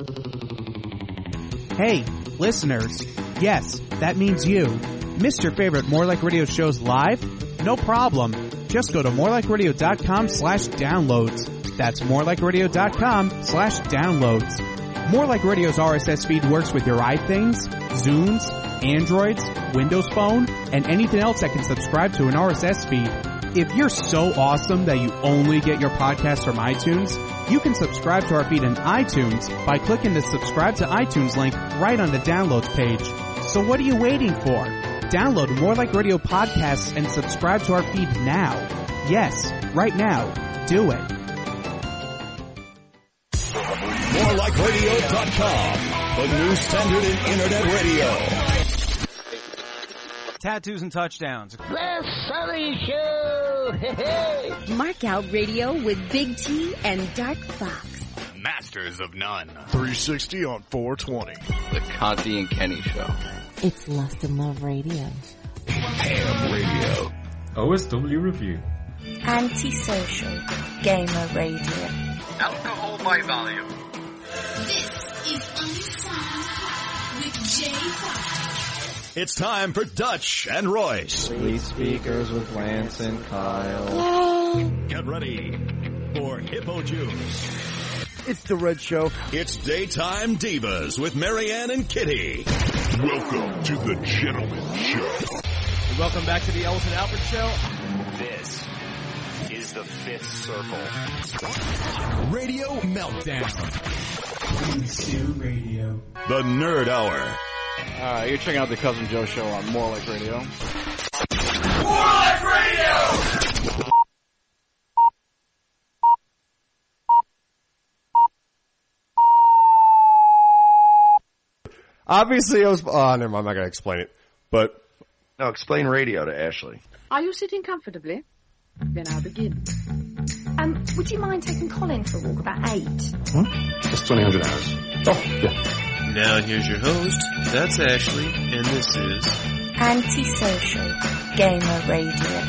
Hey, listeners. Yes, that means you. Missed your favorite More Like Radio shows live? No problem. Just go to morelikeradio.com/downloads. That's morelikeradio.com/downloads. More Like Radio's RSS feed works with your iThings, Zunes, Androids, Windows Phone, and anything else that can subscribe to an RSS feed. If you're so awesome that you only get your podcasts from iTunes, you can subscribe to our feed in iTunes by clicking the subscribe to iTunes link right on the downloads page. So what are you waiting for? Download More Like Radio podcasts and subscribe to our feed now. Yes, right now. Do it. MoreLikeRadio.com, the new standard in internet radio. Tattoos and touchdowns. Best Sunny Show! Hey! Mark Out Radio with Big T and Dark Fox. Masters of None. 360 on 420. The Conti and Kenny Show. It's Lust and Love Radio. Ham Radio. OSW Review. Antisocial Gamer Radio. Alcohol by volume. This is Unsigned with Jay Fox. It's time for Dutch and Royce. Lead speakers with Lance and Kyle. Get ready for Hippo Juice. It's the Red Show. It's Daytime Divas with Marianne and Kitty. Welcome to the Gentleman Show. Welcome back to the Elton Albert Show. This is the Fifth Circle. Radio Meltdown. Radio. The Nerd Hour. You're checking out the Cousin Joe Show on More Like Radio. More Like Radio! Obviously, I was... Oh, never mind, I'm not going to explain it. But... No, explain radio to Ashley. Are you sitting comfortably? Then I'll begin. Would you mind taking Colin for a walk about 8? Huh? That's 2,000 hours. Oh, yeah. Now here's your host, that's Ashley, and this is... Antisocial Gamer Radio.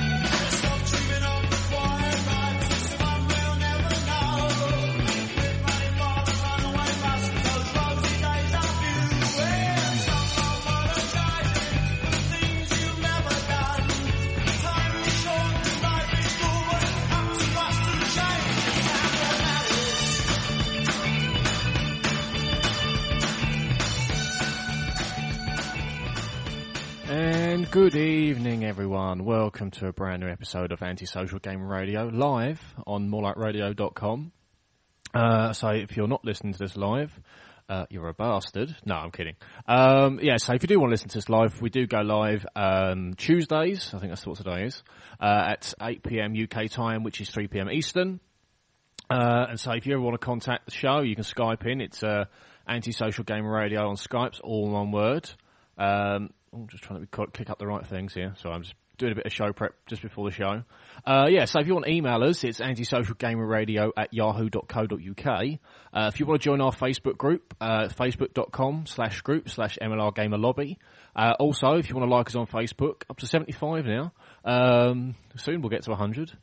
And good evening, everyone. Welcome to a brand new episode of Antisocial Gamer Radio, live on morelikeradio.com. So if you're not listening to this live, you're a bastard. No, I'm kidding. So if you do want to listen to this live, we do go live Tuesdays, I think that's what today is, at 8 p.m. UK time, which is 3 p.m. Eastern. And so if you ever want to contact the show, you can Skype in. It's Antisocial Gamer Radio on Skype, all one word. I'm just trying to click up the right things here. So I'm just doing a bit of show prep just before the show. So if you want to email us, it's antisocialgamerradio@yahoo.co.uk. If you want to join our Facebook group, facebook.com/group/MLR Gamer Lobby. Also, if you want to like us on Facebook, up to 75 now. Soon we'll get to 100.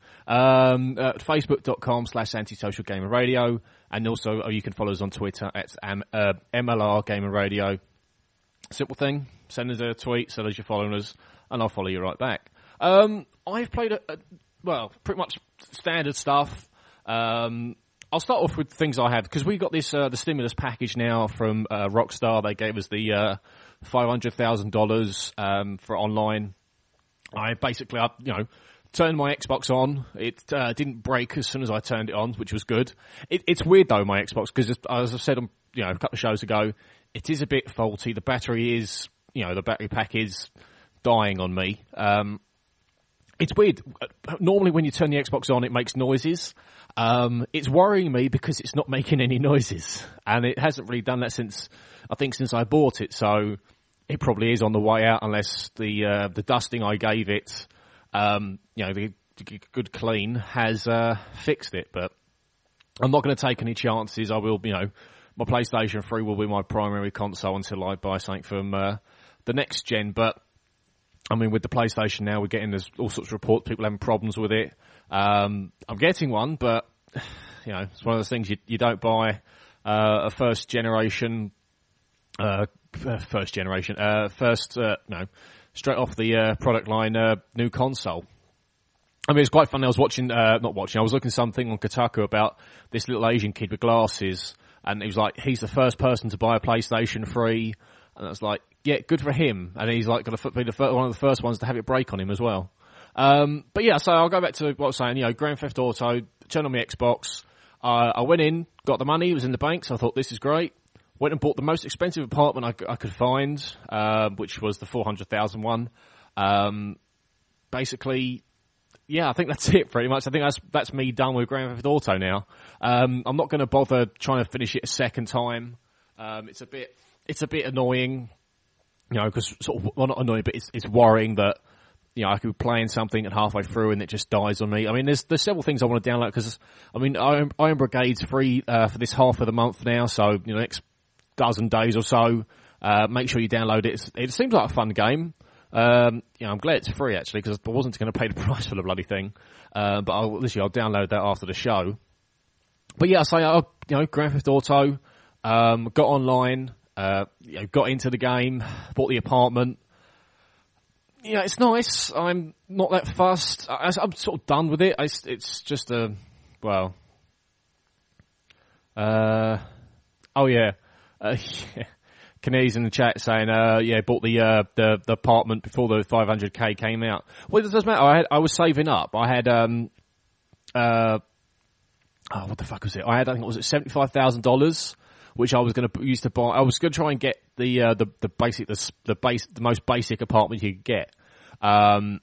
Facebook.com/antisocialgamerradio. And also, you can follow us on Twitter at MLR Gamer Radio. Simple thing. Send us a tweet, so as you're following us, and I'll follow you right back. I've played pretty much standard stuff. I'll start off with things I have, because we got this, the stimulus package now from, Rockstar. They gave us the, $500,000, for online. I basically, turned my Xbox on. It, didn't break as soon as I turned it on, which was good. It's weird though, my Xbox, because as I've said on, a couple of shows ago, it is a bit faulty. The battery is, the battery pack is dying on me. It's weird. Normally when you turn the Xbox on, it makes noises. It's worrying me because it's not making any noises. And it hasn't really done that since I bought it. So it probably is on the way out unless the dusting I gave it, the good clean has, fixed it. But I'm not going to take any chances. I will, my PlayStation 3 will be my primary console until I buy something from, the next gen. But I mean, with the PlayStation now, we're getting there's all sorts of reports, people having problems with it. I'm getting one, but it's one of those things you don't buy a first generation, straight off the product line, new console. I mean, it's quite funny. I was I was looking something on Kotaku about this little Asian kid with glasses, and he was like, he's the first person to buy a PlayStation 3, and I was like, yeah, good for him. And he's like going to be one of the first ones to have it break on him as well. But yeah, so I'll go back to what I was saying, Grand Theft Auto, turned on my Xbox. I went in, got the money, it was in the bank, so I thought this is great. Went and bought the most expensive apartment I could find, which was the 400,000 one. Basically, yeah, I think that's it pretty much. I think that's me done with Grand Theft Auto now. I'm not going to bother trying to finish it a second time. It's a bit annoying, because sort of, well, not annoying, but it's worrying that, I could be playing something and halfway through and it just dies on me. I mean, there's several things I want to download because, I mean, Iron Brigade's free, for this half of the month now. So, next dozen days or so, make sure you download it. It seems like a fun game. I'm glad it's free actually because I wasn't going to pay the price for the bloody thing. But I'll download that after the show. But yeah, Grand Theft Auto, got online, got into the game, bought the apartment. Yeah, it's nice. I'm not that fussed. I'm sort of done with it. It's just yeah. Kenny's in the chat saying, bought the apartment before the 500k came out. Well, it doesn't matter. I was saving up. I had, what the fuck was it? I think it was $75,000, which I was going to use to buy. I was going to try and get the most basic apartment you could get. But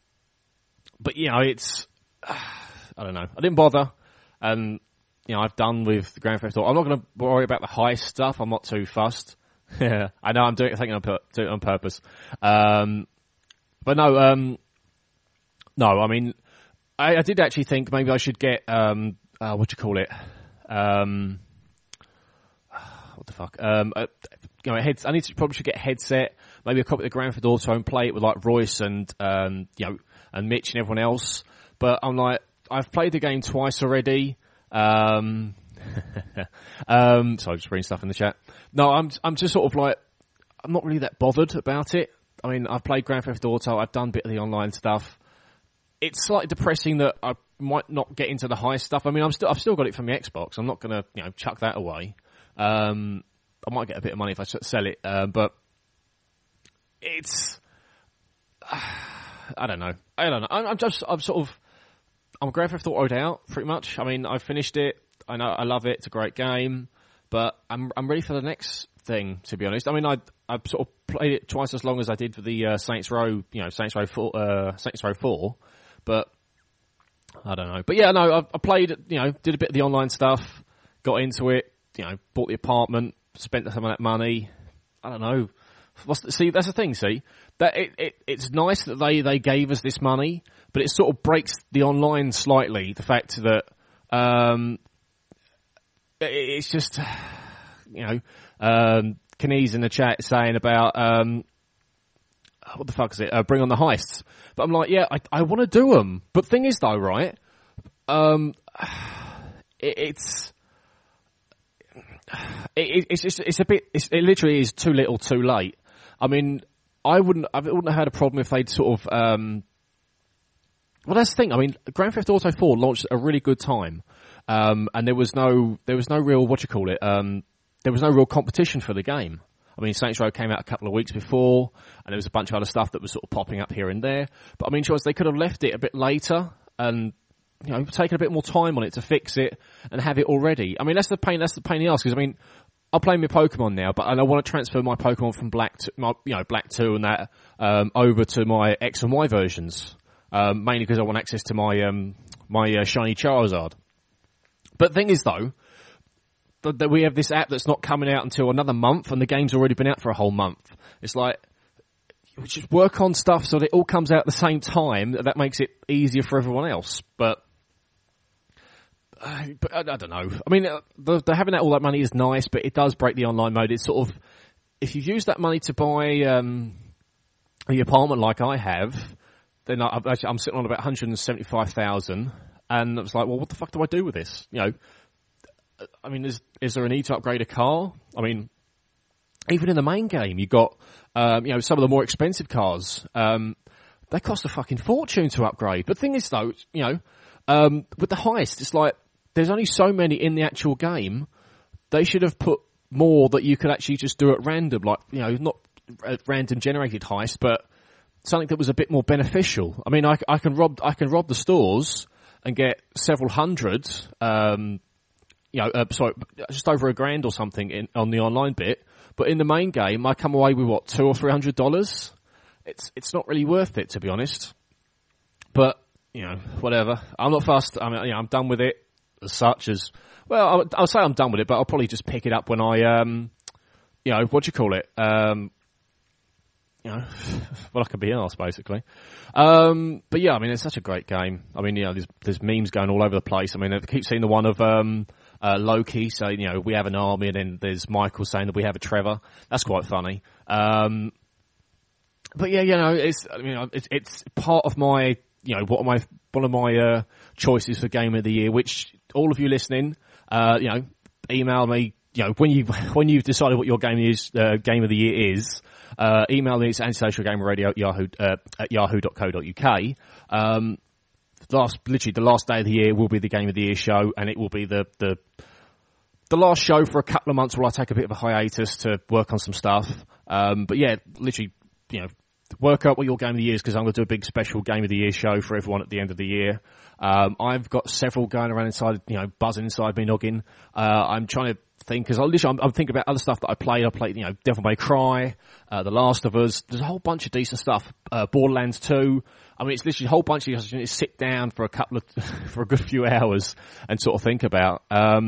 it's, I don't know. I didn't bother. And, I've done with the Grand Theft Auto. I'm not going to worry about the high stuff. I'm not too fussed. Yeah, I know I'm doing it on purpose. But no, I mean, I did actually think maybe I should get, what do you call it? What the fuck? I probably should get a headset, maybe a copy of the Grand Theft Auto and play it with like Royce and, and Mitch and everyone else. But I'm like, I've played the game twice already. Sorry, just reading stuff in the chat. No, I'm just sort of like, I'm not really that bothered about it. I mean, I've played Grand Theft Auto, I've done a bit of the online stuff. It's slightly depressing that I might not get into the high stuff. I mean, I've still got it from my Xbox. I'm not gonna, chuck that away. I might get a bit of money if I sell it, but it's, I don't know. I'm Grand Theft Auto out, pretty much. I mean, I've finished it. I know I love it. It's a great game, but I'm ready for the next thing. To be honest, I mean, I sort of played it twice as long as I did for the Saints Row, Saints Row 4. But I don't know. But yeah, no, I played it. Did a bit of the online stuff, got into it. Bought the apartment, spent some of that money. I don't know. See, that's the thing. See, that it's nice that they gave us this money, but it sort of breaks the online slightly. The fact that it's just Kenny's in the chat saying about what the fuck is it? Bring on the heists. But I'm like, yeah, I want to do them. But thing is though, right? It literally is too little, too late. I mean, I wouldn't have had a problem if they'd sort of, well, that's the thing. I mean, Grand Theft Auto 4 launched at a really good time. And there was no real, there was no real competition for the game. I mean, Saints Row came out a couple of weeks before, and there was a bunch of other stuff that was sort of popping up here and there. But I mean, they could have left it a bit later and, taken a bit more time on it to fix it and have it already. I mean, that's the pain in the ass, because I mean, I'll play my Pokemon now, but I want to transfer my Pokemon from Black 2 and that, over to my X and Y versions. Mainly because I want access to my shiny Charizard. But the thing is though, that we have this app that's not coming out until another month, and the game's already been out for a whole month. It's like, we just work on stuff so that it all comes out at the same time. That makes it easier for everyone else. But I don't know. I mean, the having all that money is nice, but it does break the online mode. It's sort of, if you use that money to buy the apartment like I have, then I'm sitting on about 175,000, and I was like, well, what the fuck do I do with this? I mean, is there a need to upgrade a car? I mean, even in the main game, you got, some of the more expensive cars. They cost a fucking fortune to upgrade. But the thing is, though, with the heist, it's like there's only so many in the actual game. They should have put more that you could actually just do at random, like, not a random generated heist, but something that was a bit more beneficial. I mean, I can rob the stores and get several hundred, just over $1,000 or something on the online bit. But in the main game, I come away with what, $200 or $300. It's not really worth it, to be honest. But whatever. I'm not fussed. I mean, I'm done with it as such as. Well, I'll say I'm done with it, but I'll probably just pick it up when I, what do you call it? Well, I can be arsed, basically. But yeah, I mean, it's such a great game. I mean, there's memes going all over the place. I mean, I keep seeing the one of, Loki saying, we have an army, and then there's Michael saying that we have a Trevor. That's quite funny. But yeah, it's part of my, one of my choices for Game of the Year, which all of you listening, email me, when you've decided what your game of the year is, email me. It's antisocialgamerradio at yahoo.co.uk. Literally the last day of the year will be the Game of the Year show, and it will be the last show for a couple of months where I take a bit of a hiatus to work on some stuff. But yeah, literally, work out what your Game of the Year is, because I'm going to do a big special Game of the Year show for everyone at the end of the year. I've got several going around inside, buzzing inside me noggin. I'm trying to think, because I'm thinking about other stuff that I played. I played, Devil May Cry, The Last of Us. There's a whole bunch of decent stuff. Borderlands 2. I mean, it's literally a whole bunch of you just sit down for for a good few hours and sort of think about.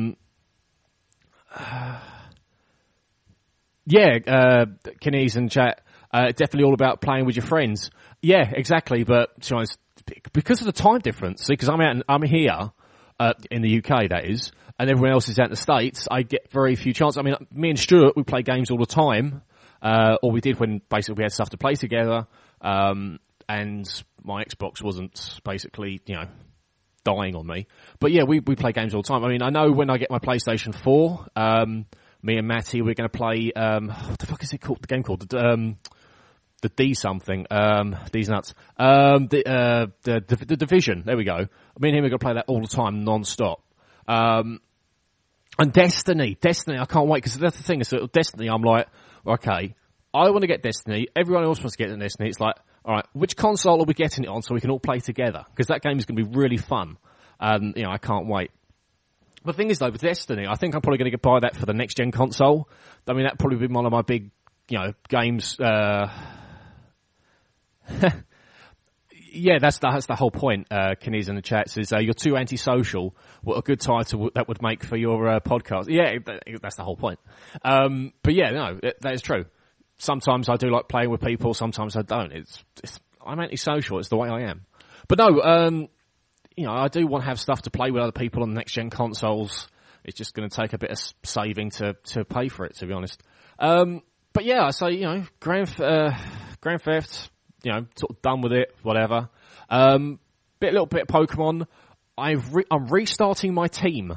Kenny's and chat. Definitely all about playing with your friends. Yeah, exactly. But to be honest, because of the time difference, see, because I'm here in the UK, that is, and everyone else is out in the States, I get very few chances. I mean, me and Stuart, we play games all the time, or we did when basically we had stuff to play together, and my Xbox wasn't basically, dying on me. But yeah, we play games all the time. I mean, I know when I get my PlayStation 4, me and Matty, we're going to play, what the fuck is it called? The game called? The D something, D's nuts. The Division, there we go. Me and him are going to play that all the time, non-stop. And Destiny, I can't wait, because that's the thing, is Destiny, I'm like, okay, I want to get Destiny, everyone else wants to get Destiny, it's like, alright, which console are we getting it on so we can all play together? Because that game is going to be really fun. I can't wait. The thing is, though, with Destiny, I think I'm probably going to buy that for the next-gen console. I mean, that'd probably be one of my big, games. Yeah, that's the whole point. Kenny's in the chat says, you're too antisocial. What a good title that would make for your podcast. Yeah, that's the whole point. But yeah, no, that is true. Sometimes I do like playing with people, sometimes I don't. I'm antisocial, it's the way I am. But no, I do want to have stuff to play with other people on the next gen consoles. It's just going to take a bit of saving to pay for it, to be honest. But yeah, I say, Grand Theft, sort of done with it, whatever. Little bit of Pokemon. I'm restarting my team.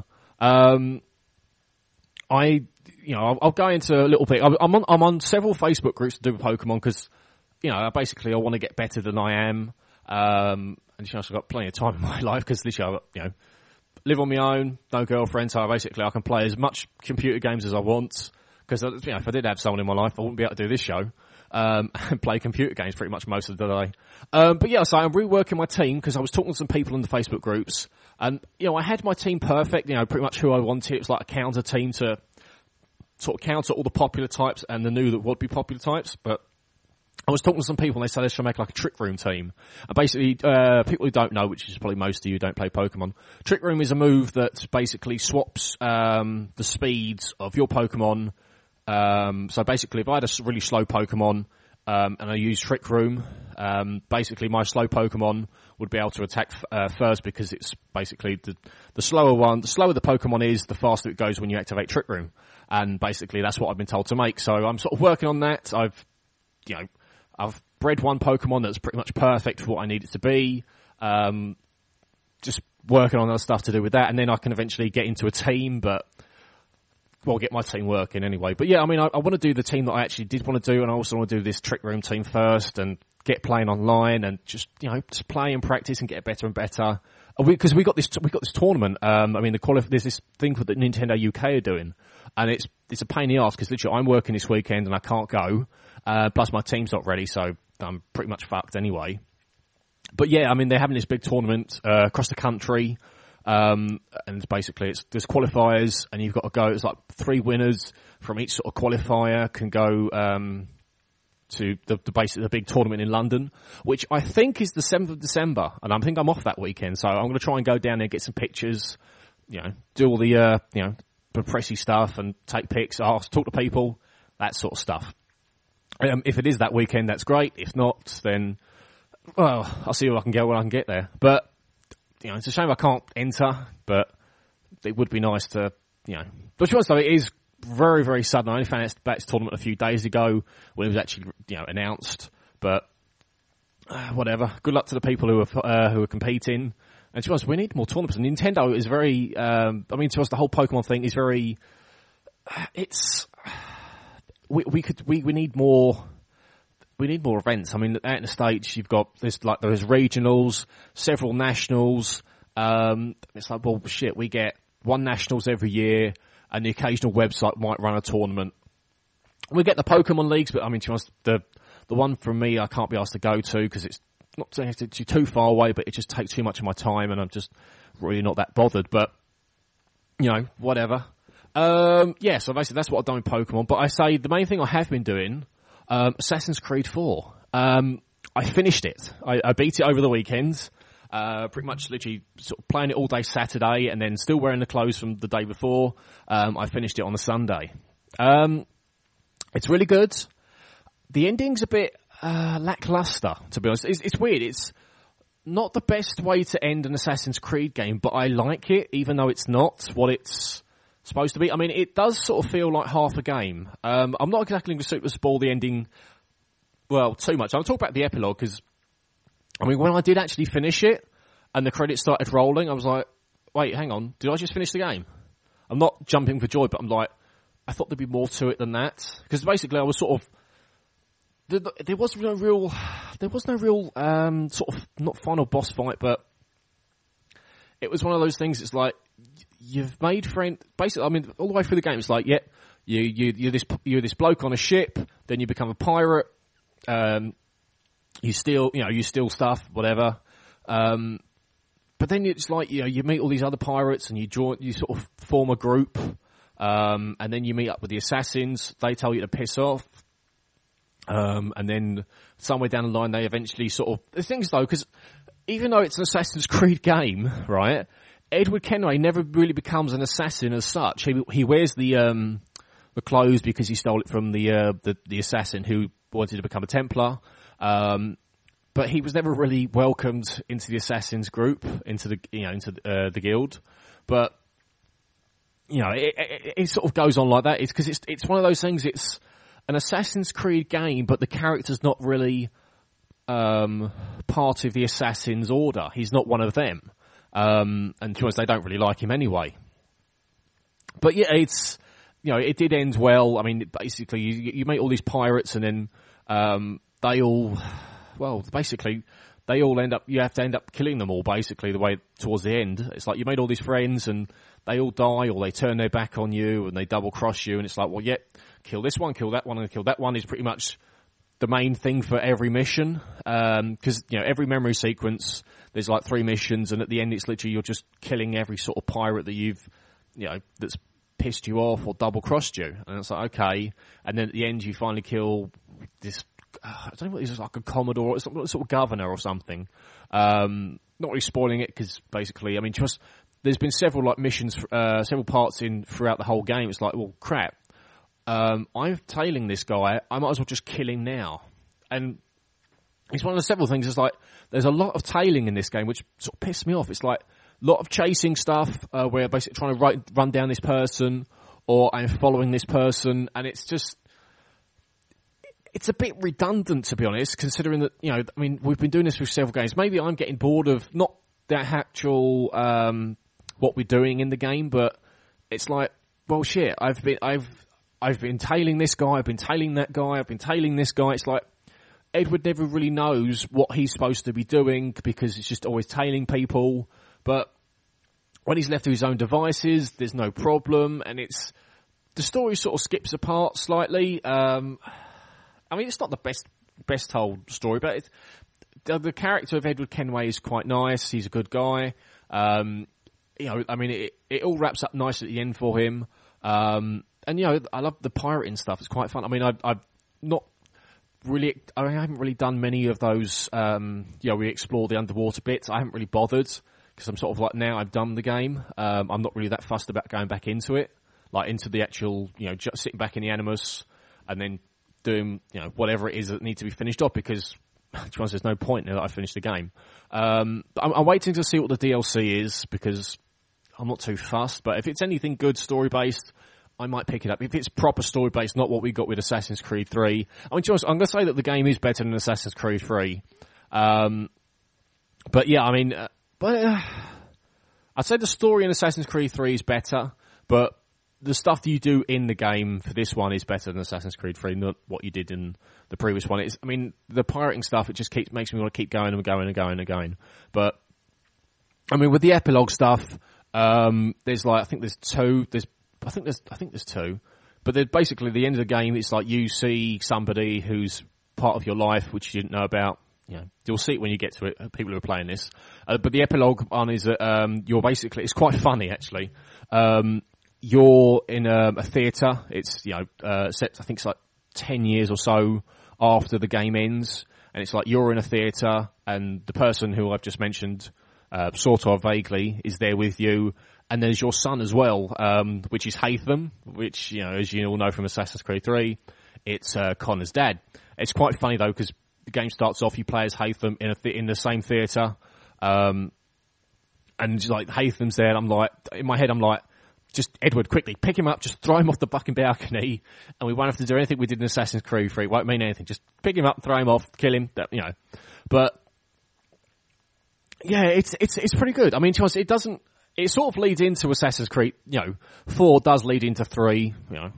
I'll go into a little bit. I'm on several Facebook groups to do with Pokemon because, basically I want to get better than I am. And I've got plenty of time in my life because literally I, live on my own, no girlfriend, so basically I can play as much computer games as I want. Because, if I did have someone in my life, I wouldn't be able to do this show. And play computer games pretty much most of the day. But yeah, so I'm reworking my team because I was talking to some people in the Facebook groups. And, I had my team perfect, pretty much who I wanted. It was like a counter team to sort of counter all the popular types and the new that would be popular types. But I was talking to some people and they said they should make like a Trick Room team. And basically, people who don't know, which is probably most of you who don't play Pokemon, Trick Room is a move that basically swaps the speeds of your Pokemon. So basically, if I had a really slow Pokemon and I use Trick Room, basically my slow Pokemon would be able to attack first because it's basically the slower one. The slower the Pokemon is, the faster it goes when you activate Trick Room. And basically, that's what I've been told to make. So I'm sort of working on that. I've bred one Pokemon that's pretty much perfect for what I need it to be. Just working on other stuff to do with that, and then I can eventually get into a team, but well, get my team working anyway. But yeah, I mean, I want to do the team that I actually did want to do, and I also want to do this Trick Room team first and get playing online and just play and practice and get better and better. Because we got this tournament. I mean, there's this thing that Nintendo UK are doing, and it's a pain in the ass because literally I'm working this weekend and I can't go. Plus my team's not ready, so I'm pretty much fucked anyway. But yeah, I mean, they're having this big tournament across the country. And basically there's qualifiers and you've got to go, it's like 3 winners from each sort of qualifier can go, to the big tournament in London, which I think is the 7th of December. And I think I'm off that weekend. So I'm going to try and go down there and get some pictures, do all the, the pressy stuff and take pics, ask, talk to people, that sort of stuff. If it is that weekend, that's great. If not, then, well, I'll see what I can get when I can get there. But, it's a shame I can't enter, but it would be nice to, But to be honest though, it is very, very sudden. I only found out about this tournament a few days ago when it was actually, announced. But whatever. Good luck to the people who are competing. And to be honest, we need more tournaments. And Nintendo is very. To us, the whole Pokemon thing is very. We need more. We need more events. I mean, out in the States, there's regionals, several nationals. It's like, well, shit, we get 1 nationals every year, and the occasional website might run a tournament. We get the Pokemon leagues, but I mean, to be honest, the one from me, I can't be asked to go to because it's not it's too far away, but it just takes too much of my time, and I'm just really not that bothered. But whatever. So basically, that's what I've done with Pokemon. But I say the main thing I have been doing. Assassin's Creed 4. I finished it. I beat it over the weekend. Pretty much literally sort of playing it all day Saturday and then still wearing the clothes from the day before. I finished it on the Sunday. It's really good. The ending's a bit lackluster, to be honest. It's weird. It's not the best way to end an Assassin's Creed game, but I like it, even though it's not what it's supposed to be. I mean, it does sort of feel like half a game. I'm not exactly going to spoil the ending, well, too much. I'll talk about the epilogue because, I mean, when I did actually finish it and the credits started rolling, I was like, wait, hang on, did I just finish the game? I'm not jumping for joy, but I'm like, I thought there'd be more to it than that. Because basically I was sort of, there was no real sort of, not final boss fight, but it was one of those things, it's like, you've made friends. Basically, I mean, all the way through the game, it's like, yeah, you're this bloke on a ship. Then you become a pirate. You steal stuff, whatever. But then it's like, you meet all these other pirates and you sort of form a group. And then you meet up with the assassins. They tell you to piss off. And then somewhere down the line, they eventually sort of, the things though, because even though it's an Assassin's Creed game, right? Edward Kenway never really becomes an assassin as such. He wears the clothes because he stole it from the assassin who wanted to become a Templar. But he was never really welcomed into the assassins group, into the guild. But it sort of goes on like that. It's because it's one of those things. It's an Assassin's Creed game, but the character's not really part of the Assassin's Order. He's not one of them. And to be honest, they don't really like him anyway. But yeah, it's, it did end well. I mean, basically, you meet all these pirates and then, they all you have to end up killing them all, basically, the way towards the end. It's like you made all these friends and they all die or they turn their back on you and they double cross you and it's like, well, yeah, kill this one, kill that one, and kill that one is pretty much the main thing for every mission. Cause, every memory sequence, there's like 3 missions and at the end it's literally you're just killing every sort of pirate that you've, that's pissed you off or double crossed you. And it's like, okay. And then at the end you finally kill this, I don't know what it is, like a commodore or some sort of governor or something. Not really spoiling it because basically, I mean, just, there's been several like missions, several parts throughout the whole game. It's like, well, crap. I'm tailing this guy. I might as well just kill him now. And it's one of the several things. It's like, there's a lot of tailing in this game, which sort of pissed me off. It's like a lot of chasing stuff, where I'm basically trying to run down this person or I'm following this person. And it's just, it's a bit redundant, to be honest, considering that, I mean, we've been doing this with several games. Maybe I'm getting bored of, not that actual what we're doing in the game, but it's like, well, shit. I've been tailing this guy. I've been tailing that guy. I've been tailing this guy. It's like Edward never really knows what he's supposed to be doing because it's just always tailing people. But when he's left to his own devices, there's no problem, and the story sort of skips apart slightly. I mean, it's not the best told story, but the character of Edward Kenway is quite nice. He's a good guy. You know, I mean, it all wraps up nice at the end for him. And you know, I love the pirating stuff. It's quite fun. I mean, I haven't really done many of those. You know, we explore the underwater bits. I haven't really bothered because I'm sort of like, now I've done the game. I'm not really that fussed about going back into it, like into the actual, you know, just sitting back in the Animus and then doing, you know, whatever it is that needs to be finished off, because to be honest, there's no point now that I finished the game. I'm waiting to see what the DLC is because I'm not too fussed, but if it's anything good story-based, I might pick it up. If it's proper story-based, not what we got with Assassin's Creed 3. I mean, to be honest, I'm going to say that the game is better than Assassin's Creed 3. But yeah, I mean, I'd say the story in Assassin's Creed 3 is better, but the stuff that you do in the game for this one is better than Assassin's Creed 3, not what you did in the previous one. I mean, the pirating stuff, it just makes me want to keep going and going and going and going. But, I mean, with the epilogue stuff, there's like, I think there's two. I think there's two. But they're basically, the end of the game, it's like you see somebody who's part of your life, which you didn't know about. You know, you'll see it when you get to it, people who are playing this. But the epilogue one is that, you're basically, it's quite funny actually. You're in a theatre. It's, you know, set, I think it's like 10 years or so after the game ends. And it's like you're in a theatre and the person who I've just mentioned, sort of vaguely, is there with you. And there's your son as well, which is Haytham, which, you know, as you all know from Assassin's Creed 3, it's Connor's dad. It's quite funny though, because the game starts off, you play as Haytham in the same theatre, and like Haytham's there, and I'm like, in my head, I'm like, just Edward, quickly pick him up, just throw him off the fucking balcony, and we won't have to do anything we did in Assassin's Creed 3. It won't mean anything. Just pick him up, throw him off, kill him. You know, but yeah, it's pretty good. I mean, to us, it doesn't. It sort of leads into Assassin's Creed. You know, 4 does lead into 3. You know,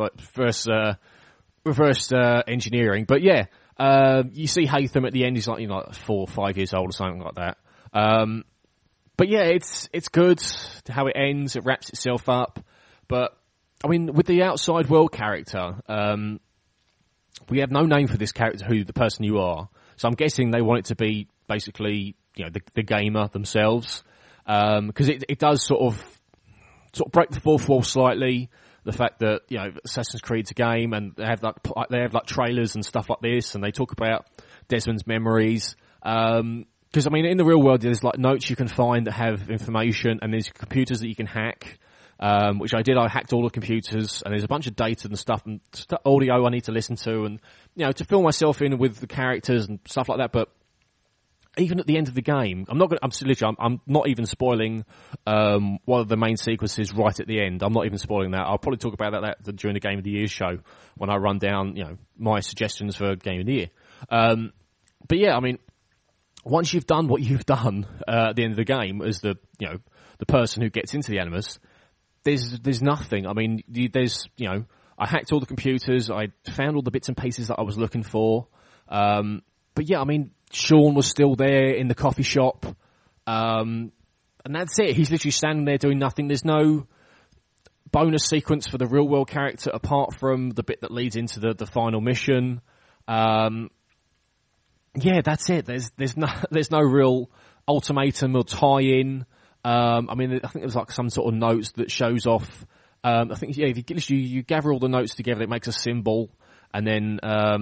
reverse engineering. But yeah, you see Haytham at the end. He's like, you know, 4 or 5 years old or something like that. But yeah, it's good how it ends. It wraps itself up. But I mean, with the outside world character, we have no name for this character, who the person you are. So I'm guessing they want it to be basically, you know, the gamer themselves. Because it does sort of break the fourth wall slightly. The fact that, you know, Assassin's Creed's a game, and they have like trailers and stuff like this, and they talk about Desmond's memories. Because I mean, in the real world, there's like notes you can find that have information, and there's computers that you can hack. Which I did. I hacked all the computers, and there's a bunch of data and stuff and audio I need to listen to, and you know, to fill myself in with the characters and stuff like that. But even at the end of the game, I'm not even spoiling one of the main sequences right at the end. I'm not even spoiling that. I'll probably talk about that during the Game of the Year show when I run down, you know, my suggestions for Game of the Year. But yeah, I mean, once you've done what you've done at the end of the game as the person who gets into the Animus, there's nothing. I mean, there's, you know, I hacked all the computers. I found all the bits and pieces that I was looking for. But yeah, I mean, Sean was still there in the coffee shop. And that's it. He's literally standing there doing nothing. There's no bonus sequence for the real world character apart from the bit that leads into the final mission. Yeah, that's it. There's no real ultimatum or tie-in. I mean, I think there's like some sort of notes that shows off. I think, yeah, if you gather all the notes together, it makes a symbol, and then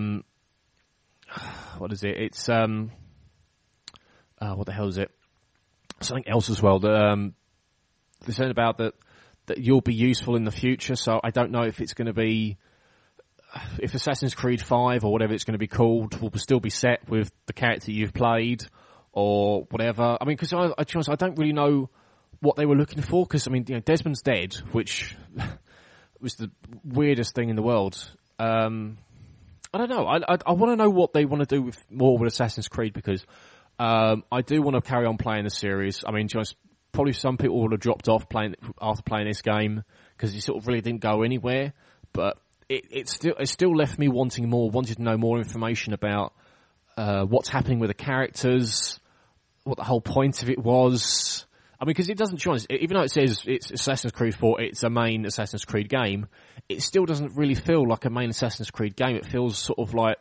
what is it? It's what the hell is it? Something else as well. They're saying about that you'll be useful in the future. So I don't know if it's going to be, if Assassin's Creed 5 or whatever it's going to be called will still be set with the character you've played or whatever. I mean, because I don't really know what they were looking for. Because I mean, you know, Desmond's dead, which was the weirdest thing in the world. I don't know. I want to know what they want to do with Assassin's Creed, because I do want to carry on playing the series. I mean, just probably some people would have dropped off after playing this game because it sort of really didn't go anywhere. But it still left me wanting more, wanted to know more information about what's happening with the characters, what the whole point of it was. I mean, because it doesn't, even though it says it's Assassin's Creed 4, it's a main Assassin's Creed game, it still doesn't really feel like a main Assassin's Creed game. It feels sort of like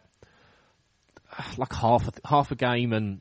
half a game, and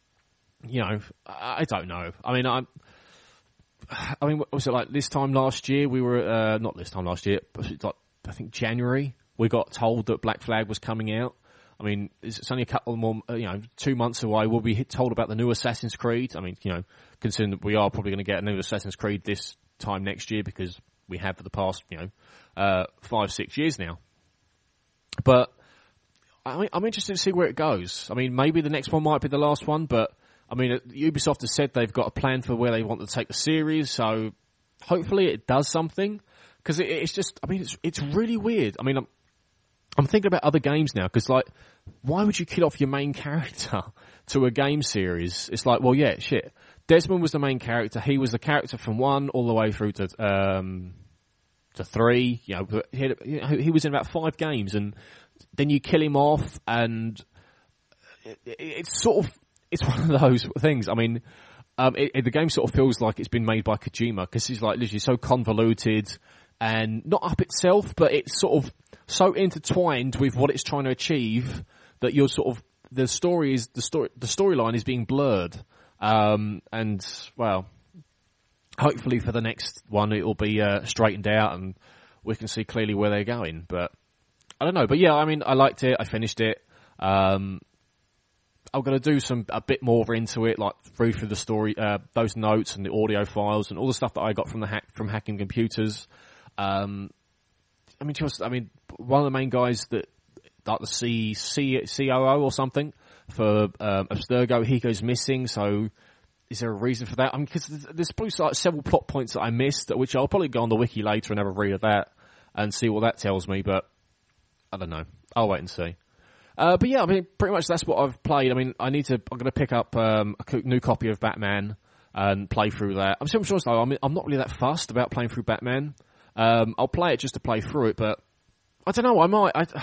I don't know. I mean, what was it like this time last year? We were not this time last year, but like I think January. We got told that Black Flag was coming out. I mean, it's only a couple more, 2 months away. We'll be told about the new Assassin's Creed. I mean, considering that we are probably going to get a new Assassin's Creed this time next year because we have for the past, 5-6 years now. But I'm interested to see where it goes. I mean, maybe the next one might be the last one, but I mean, Ubisoft has said they've got a plan for where they want to take the series, so hopefully it does something. Because it's just, I mean, it's really weird. I mean, I'm thinking about other games now, because, like, why would you kill off your main character to a game series? It's like, well, yeah, shit. Desmond was the main character. He was the character from 1 all the way through to 3. He was in about 5 games, and then you kill him off, and it's sort of, it's one of those things. I mean, the game sort of feels like it's been made by Kojima, because he's like literally so convoluted and not up itself, but it's sort of so intertwined with what it's trying to achieve that you're sort of, the storyline is being blurred. And well, hopefully for the next one it'll be straightened out and we can see clearly where they're going. But I don't know. But yeah, I mean, I liked it. I finished it. I'm going to do a bit more into it, like through the story, those notes and the audio files and all the stuff that I got from from Hacking Computers. I mean, one of the main guys that, like the COO or something for Abstergo, he goes missing. So is there a reason for that? I mean, because there's probably like several plot points that I missed, which I'll probably go on the wiki later and have a read of that and see what that tells me. But I don't know. I'll wait and see. But yeah, I mean, pretty much that's what I've played. I mean, I'm going to pick up a new copy of Batman and play through that. I'm sure though, I'm not really that fussed about playing through Batman. I'll play it just to play through it, but I don't know. I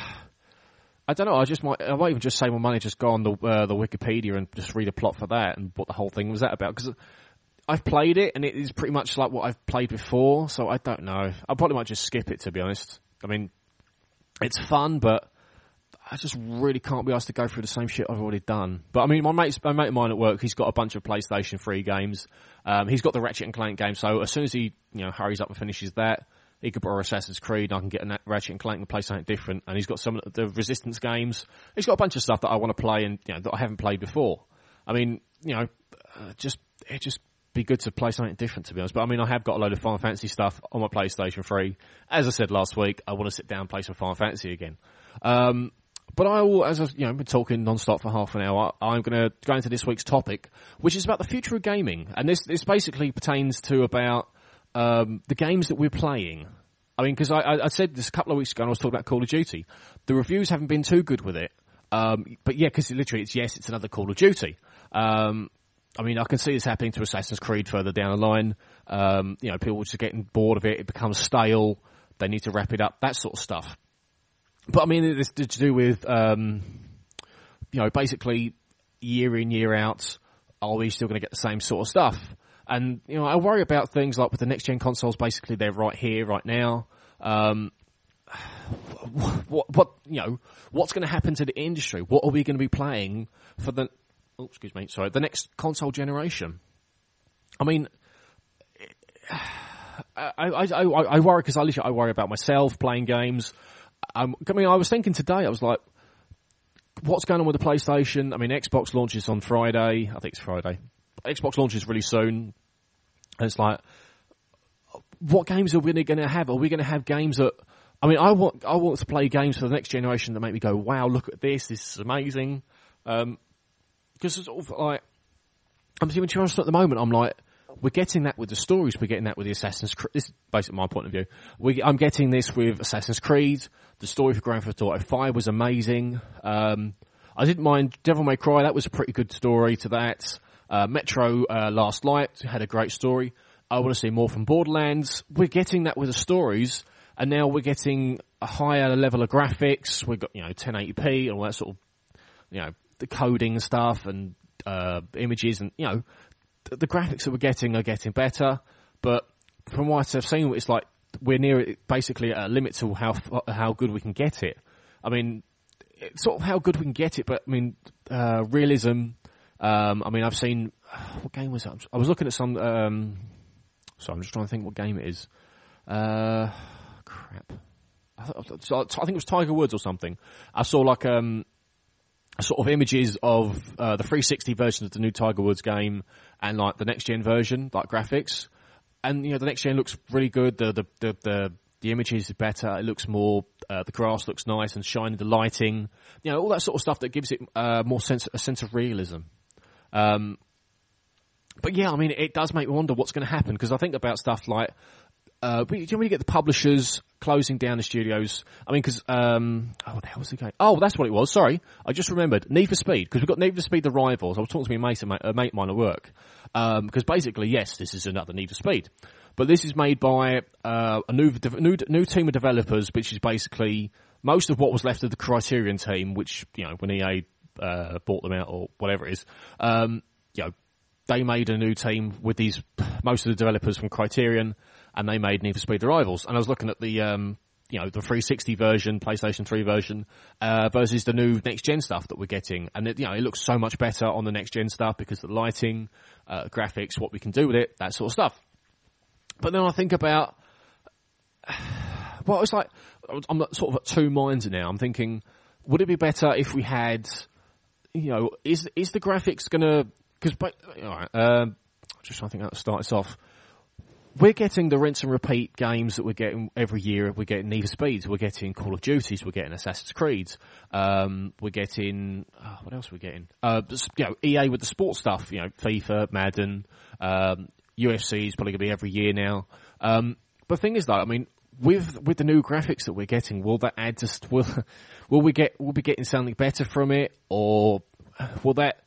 don't know. I might even just save my money, just go on the Wikipedia and just read a plot for that and what the whole thing was that about. Because I've played it and it is pretty much like what I've played before, so I don't know. I probably might just skip it, to be honest. I mean, it's fun, but I just really can't be asked to go through the same shit I've already done. But I mean, my mate of mine at work, he's got a bunch of PlayStation 3 games. He's got the Ratchet and Clank game, so as soon as he hurries up and finishes that, he could borrow Assassin's Creed, I can get a Ratchet and Clank and play something different. And he's got some of the Resistance games. He's got a bunch of stuff that I want to play and that I haven't played before. I mean, it'd just be good to play something different, to be honest. But I mean, I have got a load of Final Fantasy stuff on my PlayStation 3. As I said last week, I want to sit down and play some Final Fantasy again. But I will, as I've been talking non-stop for half an hour, I'm going to go into this week's topic, which is about the future of gaming. And this basically pertains to about the games that we're playing. I mean, because I said this a couple of weeks ago and I was talking about Call of Duty. The reviews haven't been too good with it. But yeah, because it's another Call of Duty. I mean, I can see this happening to Assassin's Creed further down the line. People just getting bored of it. It becomes stale. They need to wrap it up. That sort of stuff. But I mean, it's to do with, basically year in, year out, are we still going to get the same sort of stuff? And, I worry about things like with the next gen consoles, basically they're right here, right now. What's going to happen to the industry? What are we going to be playing for the next console generation? I mean, I worry because I worry about myself playing games. I was thinking today, I was like, what's going on with the PlayStation? I mean, Xbox launches on Friday. I think it's Friday. Xbox launches really soon. And it's like, what games are we going to have? Are we going to have games that, I mean, I want to play games for the next generation that make me go, wow, look at this. This is amazing. Because it's sort of like, I'm thinking at the moment, I'm like, we're getting that with the stories. We're getting that with the Assassin's Creed. This is basically my point of view. I'm getting this with Assassin's Creed. The story for Grand Theft Auto 5 was amazing. I I didn't mind Devil May Cry. That was a pretty good story to that. Metro Last Light had a great story. I want to see more from Borderlands. We're getting that with the stories, and now we're getting a higher level of graphics. We've got 1080p and all that sort of the coding and stuff and images, and the graphics that we're getting are getting better. But from what I've seen, it's like we're near basically a limit to how good we can get it. I mean, it's sort of how good we can get it, but I mean, realism. I mean, I've seen what game was that? I was looking at some. Sorry, I'm just trying to think what game it is. Crap. I think it was Tiger Woods or something. I saw like sort of images of the 360 version of the new Tiger Woods game and like the next gen version, like graphics. And the next gen looks really good. The images are better. It looks more. The grass looks nice and shiny. The lighting, all that sort of stuff that gives it a sense of realism. But yeah, I mean, it does make me wonder what's going to happen, because I think about stuff like, do you really get the publishers closing down the studios? I mean, because, what the hell was the game? Oh, that's what it was. Sorry. I just remembered. Need for Speed, because we've got Need for Speed The Rivals. I was talking to a mate of mine at work. Because basically, yes, this is another Need for Speed. But this is made by, a new team of developers, which is basically most of what was left of the Criterion team, which, when EA, bought them out or whatever it is, they made a new team with most of the developers from Criterion, and they made Need for Speed The Rivals. And I was looking at the 360 version, PlayStation 3 version, versus the new next-gen stuff that we're getting. And it looks so much better on the next-gen stuff because of the lighting, graphics, what we can do with it, that sort of stuff. But then I think about, it's like, I'm sort of at two minds now. I'm thinking, would it be better if we had, is the graphics gonna, because, just trying to think how to start this off. We're getting the rinse and repeat games that we're getting every year. We're getting Need for Speeds. We're getting Call of Duties. We're getting Assassin's Creeds. We're getting, what else are we getting? EA with the sports stuff, FIFA, Madden, UFC is probably going to be every year now. But the thing is though, I mean, with the new graphics that we're getting, will that add to, will we be getting something better from it, or will that,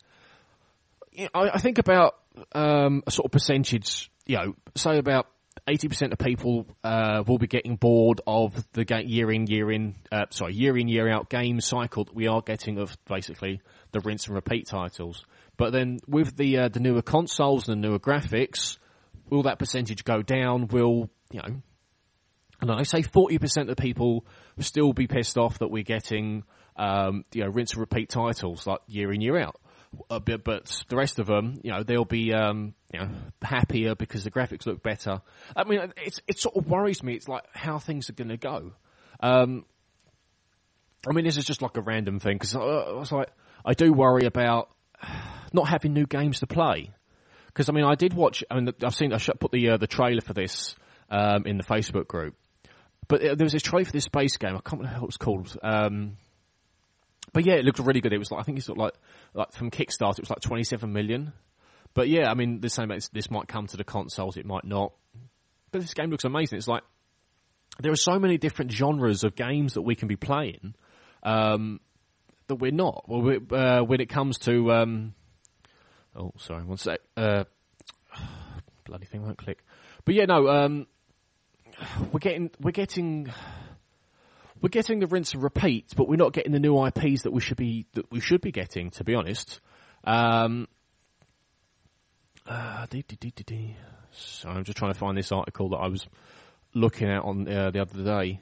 I think about, a sort of percentage, say about 80% of people, will be getting bored of the year in, year out game cycle that we are getting of basically the rinse and repeat titles. But then with the newer consoles and the newer graphics, will that percentage go down? Will, I say 40% of people will still be pissed off that we're getting, rinse and repeat titles like year in, year out. But the rest of them, they'll be, happier because the graphics look better. I mean, it sort of worries me. It's like how things are going to go. I mean, this is just like a random thing, because I do worry about not having new games to play. Because I mean, I did watch. I mean, I put the trailer for this in the Facebook group. But there was this trailer for this space game. I can't remember what it was called. But yeah, it looked really good. It was like, I think it's sort of like from Kickstarter, it was like 27 million. But yeah, I mean, this might come to the consoles, it might not. But this game looks amazing. It's like, there are so many different genres of games that we can be playing, that we're not. Well, when it comes to, oh, sorry, one sec. Bloody thing won't click. But yeah, no, we're getting the rinse and repeat, but we're not getting the new IPs that we should be getting, to be honest. So I'm just trying to find this article that I was looking at on the other day.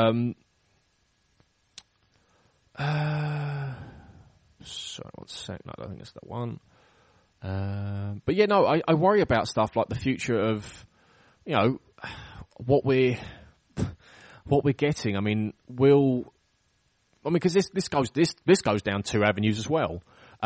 Sorry, one sec. No, I don't think it's that one. But yeah, no, I worry about stuff like the future of, what we're getting. I mean, because this goes down two avenues as well.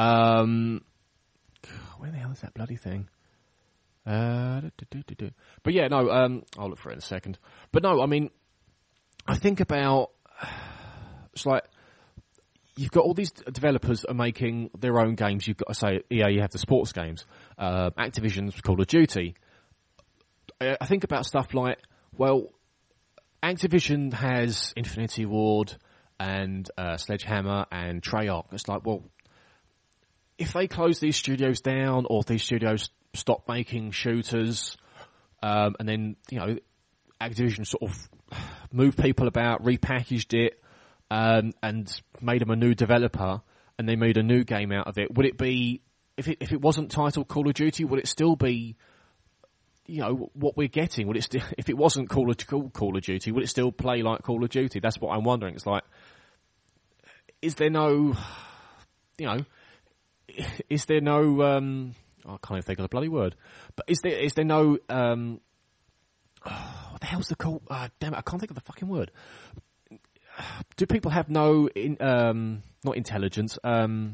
Where the hell is that bloody thing? But yeah, no, I'll look for it in a second. But no, I mean, I think about, it's like, you've got all these developers that are making their own games. You've got to say, EA, you have the sports games. Activision's Call of Duty. I think about stuff like, well, Activision has Infinity Ward, and Sledgehammer and Treyarch. It's like, well, if they close these studios down, or if these studios stop making shooters, and then, you know, Activision sort of moved people about, repackaged it, and made them a new developer, and they made a new game out of it, would it be, if it wasn't titled Call of Duty, would it still be, you know, what we're getting? Would it still, if it wasn't Call of Duty, would it still play like Call of Duty? That's what I'm wondering. It's like, is there no, you know, is there no, I can't even think of the bloody word, but is there no, what the hell's the call? Damn it, I can't think of the fucking word. Do people have no, not intelligence, oh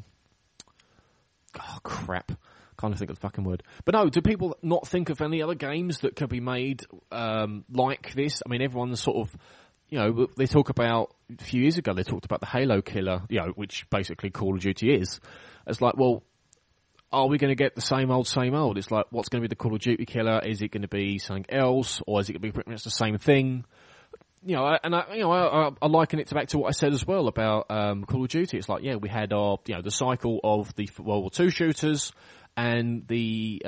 crap, can't think of the fucking word. But no, do people not think of any other games that could be made, like this? I mean, everyone's sort of, you know, they talk about, a few years ago they talked about the Halo killer, you know, which basically Call of Duty is. It's like, well, are we going to get the same old, same old? It's like, what's going to be the Call of Duty killer? Is it going to be something else, or is it going to be pretty much the same thing? You know, I liken it back to what I said as well about Call of Duty. It's like, yeah, we had our, you know, the cycle of the World War II shooters and the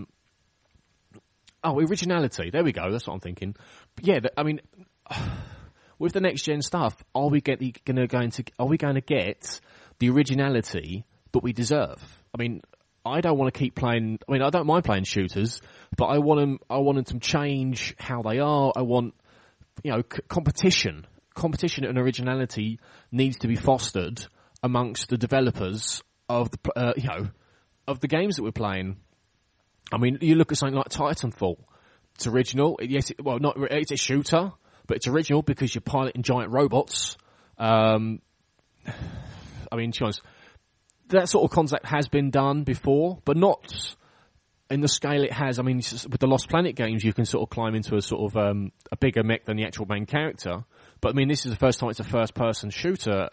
originality. There we go. That's what I'm thinking. But yeah, I mean, with the next gen stuff, are we going to get the originality that we deserve? I mean, I don't want to keep playing. I mean, I don't mind playing shooters, but I want them to change how they are. I want, you know, competition and originality needs to be fostered amongst the developers of the, you know, of the games that we're playing. I mean, you look at something like Titanfall. It's original. Yes, it's a shooter, but it's original because you're piloting giant robots. I mean, to be honest, that sort of concept has been done before, but not in the scale it has. I mean, with the Lost Planet games, you can sort of climb into a sort of a bigger mech than the actual main character. But I mean, this is the first time it's a first-person shooter,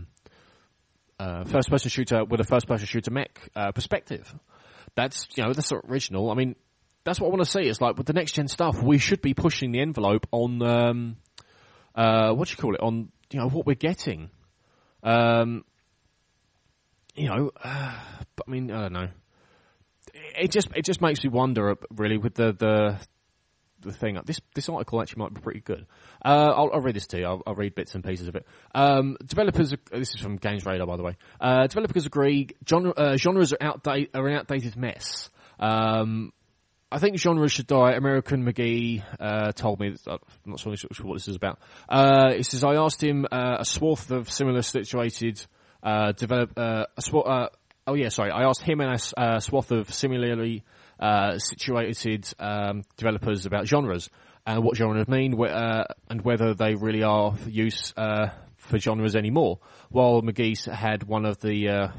with a first-person shooter mech perspective. That's, you know, that's original. I mean, that's what I want to see. It's like with the next-gen stuff, we should be pushing the envelope on on, you know, what we're getting. You know, but I mean, I don't know. It just makes me wonder, really, with the thing. This article actually might be pretty good. I'll read this to you. I'll read bits and pieces of it. Developers, this is from Games Radar, by the way. Developers agree genres are an outdated mess. I think genres should die. American McGee told me. I'm not sure what this is about. He says, I asked him a swath of similar situated I asked him and a swath of similarly situated developers about genres and what genres mean, and whether they really are for use for genres anymore. While McGee had one of the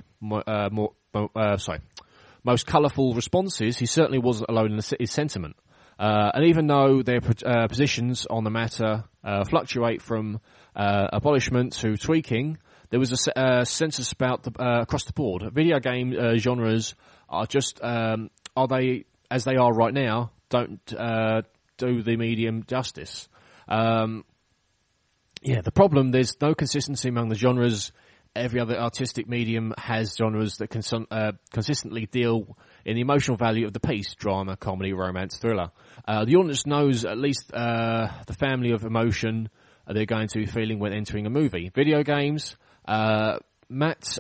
most colourful responses, he certainly wasn't alone in his sentiment. And even though their positions on the matter fluctuate from abolishment to tweaking, there was a census about across the board. Video game genres are just are they as they are right now? Don't do the medium justice. The problem, there's no consistency among the genres. Every other artistic medium has genres that consistently deal in the emotional value of the piece: drama, comedy, romance, thriller. The audience knows at least the family of emotion they're going to be feeling when entering a movie. Video games. Matt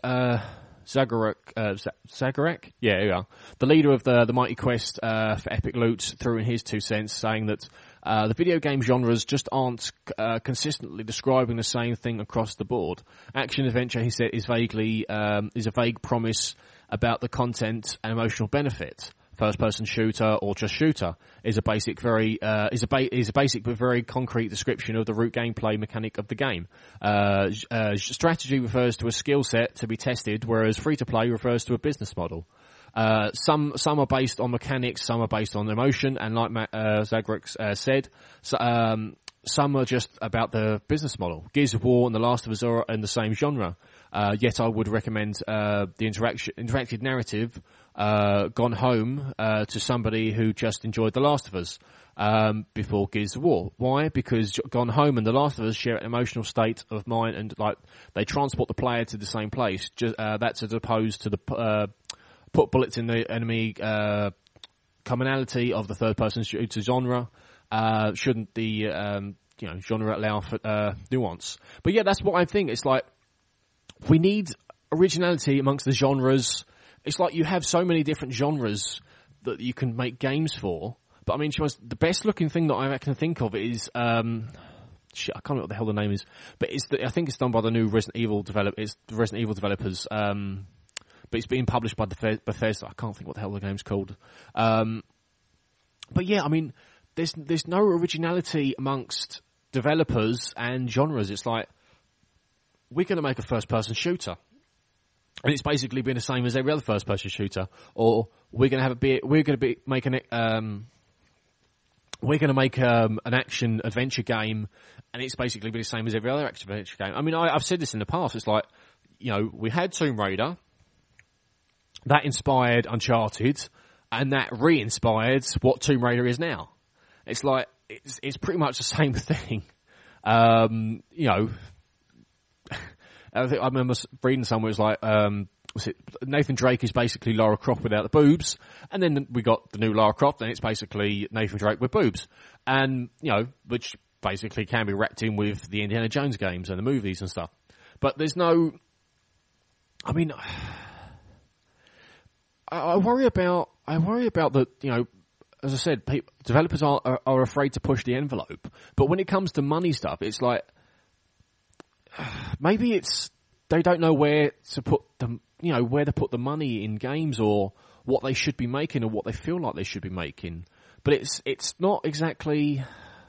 Zagorak, yeah, here we are. The leader of the Mighty Quest for Epic Loot threw in his 2 cents, saying that the video game genres just aren't consistently describing the same thing across the board. Action adventure, he said, is a vague promise about the content and emotional benefit. First-person shooter or just shooter is a basic but very concrete description of the root gameplay mechanic of the game. Strategy refers to a skill set to be tested, whereas free-to-play refers to a business model. Some are based on mechanics, some are based on emotion, and like Matt Zagorak said, some are just about the business model. Gears of War and The Last of Us are in the same genre. Yet I would recommend the interactive narrative gone home to somebody who just enjoyed The Last of Us before Gears of War. Why? Because Gone Home and The Last of Us share an emotional state of mind, and like they transport the player to the same place. That's as opposed to the put bullets in the enemy commonality of the third-person shooter genre. Shouldn't the genre allow for nuance? But yeah, that's what I think. It's like we need originality amongst the genres. It's like you have so many different genres that you can make games for. But I mean, the best looking thing that I can think of is I can't remember what the hell the name is. But I think it's done by the new Resident Evil developers. But it's being published by Bethesda. I can't think what the hell the game's called. But yeah, I mean, there's no originality amongst developers and genres. It's like we're going to make a first-person shooter, and it's basically been the same as every other first-person shooter. Or we're going to make an action adventure game, and it's basically been the same as every other action adventure game. I mean, I've said this in the past. It's like, we had Tomb Raider, that inspired Uncharted, and that re-inspired what Tomb Raider is now. It's like it's pretty much the same thing. I remember reading somewhere, it was like, Nathan Drake is basically Lara Croft without the boobs, and then we got the new Lara Croft, and it's basically Nathan Drake with boobs, and which basically can be wrapped in with the Indiana Jones games and the movies and stuff. But there's no, I mean, I worry about that. As I said, developers are afraid to push the envelope, but when it comes to money stuff, it's like maybe they don't know where to put the money in games, or what they should be making, or what they feel like they should be making. But it's not exactly.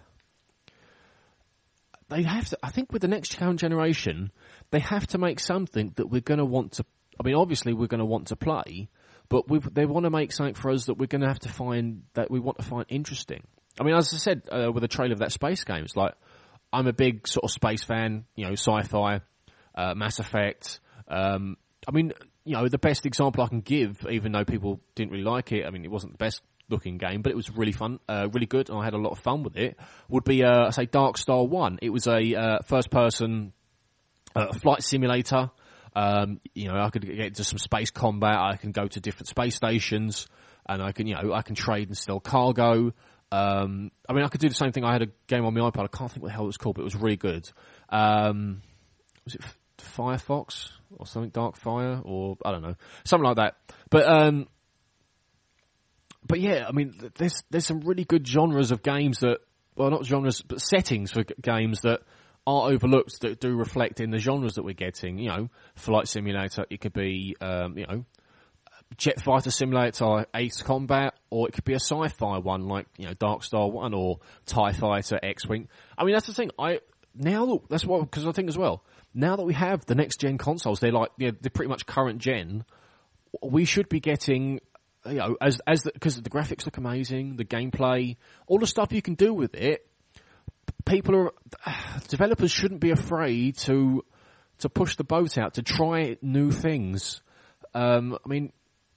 They have to. I think with the next generation, they have to make something that we're going to want to. I mean, obviously we're going to want to play, but they want to make something for us that we're going to have to find, that we want to find interesting. I mean, as I said with the trailer of that space game, it's like I'm a big sort of space fan, sci-fi, Mass Effect. I mean, the best example I can give, even though people didn't really like it, I mean, it wasn't the best looking game, but it was really fun, really good, and I had a lot of fun with it, would be, say, Dark Star 1. It was a first-person flight simulator. I could get into some space combat, I can go to different space stations, and I can trade and steal cargo. I mean, I could do the same thing. I had a game on my iPad, I can't think what the hell it was called, but it was really good. Was it Firefox or something, Dark Fire, or I don't know, something like that. But yeah, I mean, there's some really good genres of games that, well, not genres, but settings for games that are overlooked, that do reflect in the genres that we're getting. Flight simulator, it could be, jet fighter simulator, Ace Combat, or it could be a sci-fi one like, Dark Star 1 or TIE Fighter, X-Wing. I mean, that's the thing. Because I think as well, now that we have the next gen consoles, they're pretty much current gen, we should be getting, because the graphics look amazing, the gameplay, all the stuff you can do with it. Developers shouldn't be afraid to push the boat out, to try new things. I mean,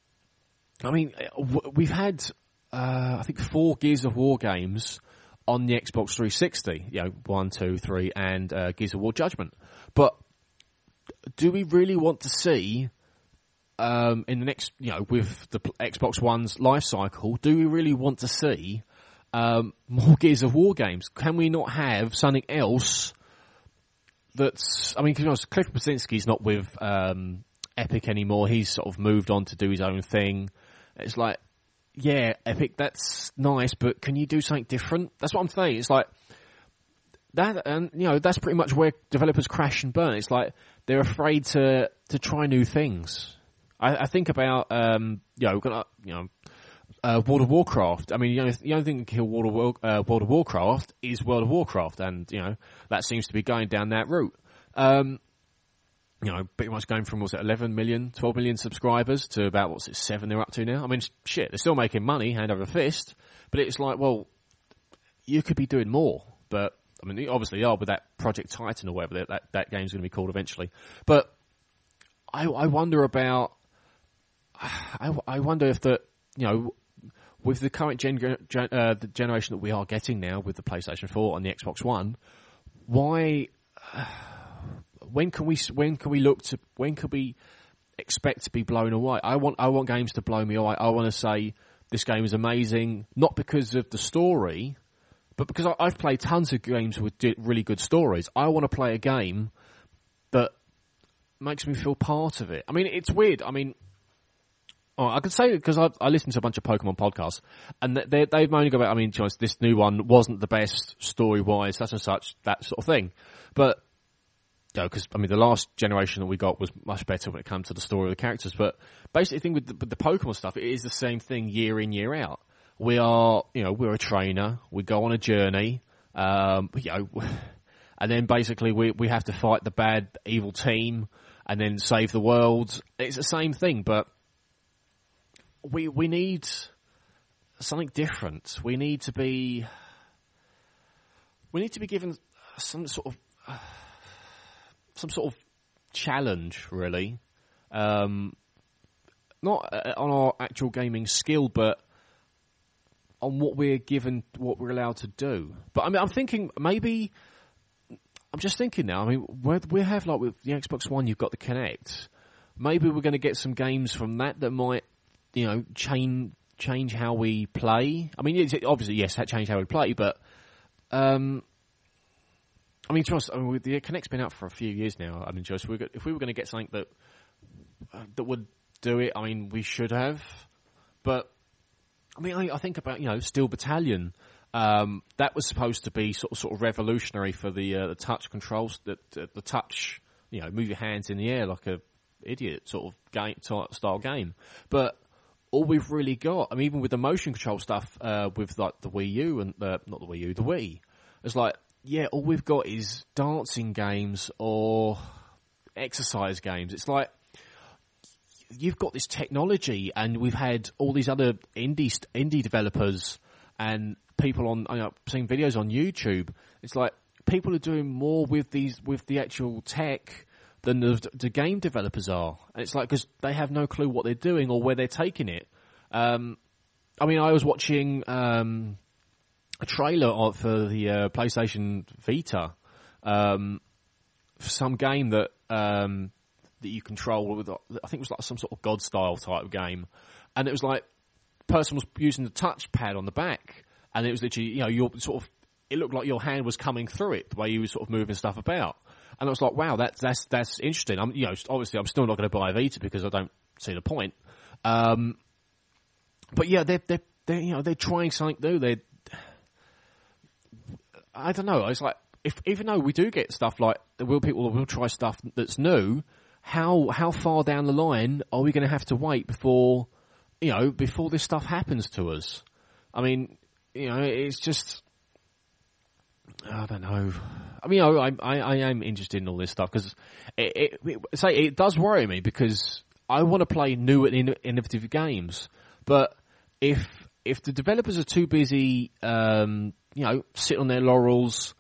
we've had, I think 4 Gears of War games on the Xbox 360, 1, 2, 3, and Gears of War Judgment. But do we really want to see, in the next, with the Xbox One's life cycle, do we really want to see more Gears of War games? Can we not have something else that's, I mean, because Cliff Bleszinski's not with Epic anymore. He's sort of moved on to do his own thing. It's like, yeah, Epic, that's nice, but can you do something different? That's what I'm saying. It's like that, and that's pretty much where developers crash and burn. It's like they're afraid to try new things. I think about World of Warcraft. I mean, the only thing that can kill World of Warcraft is World of Warcraft, and that seems to be going down that route. Pretty much going from 11 million, 12 million subscribers to about 7 they're up to now. I mean, shit, they're still making money hand over fist, but it's like, well, you could be doing more. But I mean, obviously, they are with that Project Titan or whatever that game's going to be called eventually. But I wonder about. I wonder if with the current the generation that we are getting now with the PlayStation 4 and the Xbox One, when can we expect to be blown away? I want games to blow me away. I want to say this game is amazing, not because of the story, but because I've played tons of games with really good stories. I want to play a game that makes me feel part of it. I mean, it's weird. I mean, I can say it because I listened to a bunch of Pokemon podcasts, and they've moaned about, I mean, this new one wasn't the best story-wise, such and such, that sort of thing. But, because, I mean, the last generation that we got was much better when it comes to the story of the characters. But basically, the thing with the Pokemon stuff, it is the same thing year in, year out. We are, we're a trainer, we go on a journey, and then basically we have to fight the bad, evil team, and then save the world. It's the same thing, but we need something different. We need to be given some sort of challenge, really. Not on our actual gaming skill, but on what we're given, what we're allowed to do. But I mean, I'm just thinking now, I mean, we have, like, with the Xbox One, you've got the Kinect. Maybe we're going to get some games from that might, change how we play. I mean, obviously, yes, that changed how we play, but, I mean, the Kinect's been out for a few years now. I mean, if we were going to get something that would do it, I mean, we should have. But, I mean, I think about, Steel Battalion. That was supposed to be sort of revolutionary for the touch controls, the touch, move your hands in the air like a idiot sort of game style game. But all we've really got, I mean, even with the motion control stuff, with like the Wii U and not the Wii U, the Wii, it's like, yeah, all we've got is dancing games or exercise games. It's like, you've got this technology, and we've had all these other indie developers and people on, seeing videos on YouTube. It's like people are doing more with the actual tech than the game developers are, and it's like, because they have no clue what they're doing or where they're taking it. I mean, I was watching a trailer for the PlayStation Vita for some game that you control with, I think it was like some sort of God style type of game, and it was like the person was using the touchpad on the back, and it was literally, it looked like your hand was coming through it the way you were sort of moving stuff about, and I was like, wow, that's interesting. I'm, obviously I'm still not going to buy a Vita because I don't see the point. But yeah, they're trying something new. I don't know. It's like, even though we do get stuff like people will try stuff that's new, how far down the line are we going to have to wait before this stuff happens to us? I mean, it's just, I don't know. I mean, I am interested in all this stuff because it does worry me, because I want to play new and innovative games, but if the developers are too busy, sit on their laurels,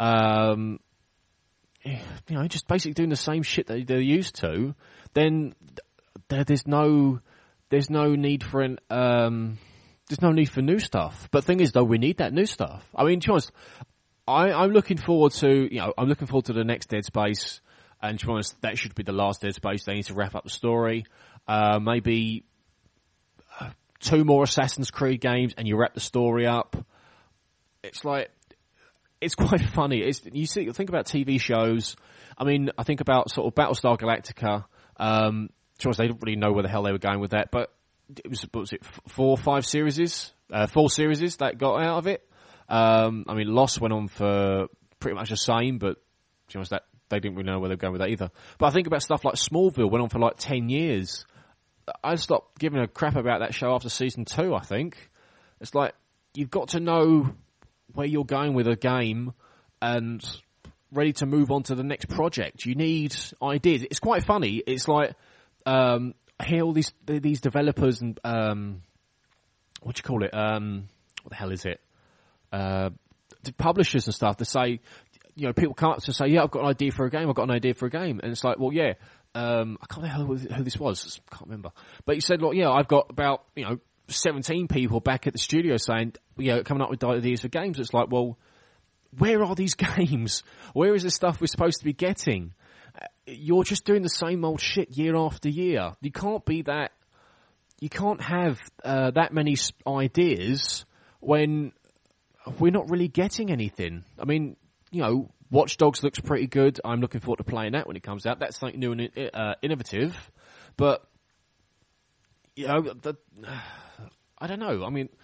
just basically doing the same shit that they're used to, then there's no need for there's no need for new stuff. But the thing is, though, we need that new stuff. I mean, to be honest, I'm looking forward to, the next Dead Space, and to be honest, that should be the last Dead Space. They need to wrap up the story. Maybe 2 more Assassin's Creed games, and you wrap the story up. It's like, it's quite funny. Think about TV shows. I mean, I think about sort of Battlestar Galactica. To be honest, they didn't really know where the hell they were going with that, but it was, what was it, 4 or 5 series? 4 series that got out of it. I mean, Lost went on for pretty much the same, but to be honest, that they didn't really know where they were going with that either. But I think about stuff like Smallville, went on for like 10 years. I stopped giving a crap about that show after season 2, I think. It's like, you've got to know where you're going with a game and ready to move on to the next project. You need ideas. It's quite funny. It's like, I hear all these developers and, what do you call it? What the hell is it? The publishers and stuff, they say, people come up to say, yeah, I've got an idea for a game, and it's like, well, yeah, I can't remember who this was, I can't remember, but he said, look, yeah, I've got about 17 people back at the studio saying, coming up with ideas for games. It's like, well, where are these games? Where is the stuff we're supposed to be getting? You're just doing the same old shit year after year. You can't be that. You can't have that many ideas when we're not really getting anything. I mean, Watch Dogs looks pretty good. I'm looking forward to playing that when it comes out. That's something new and innovative. But I don't know. I mean,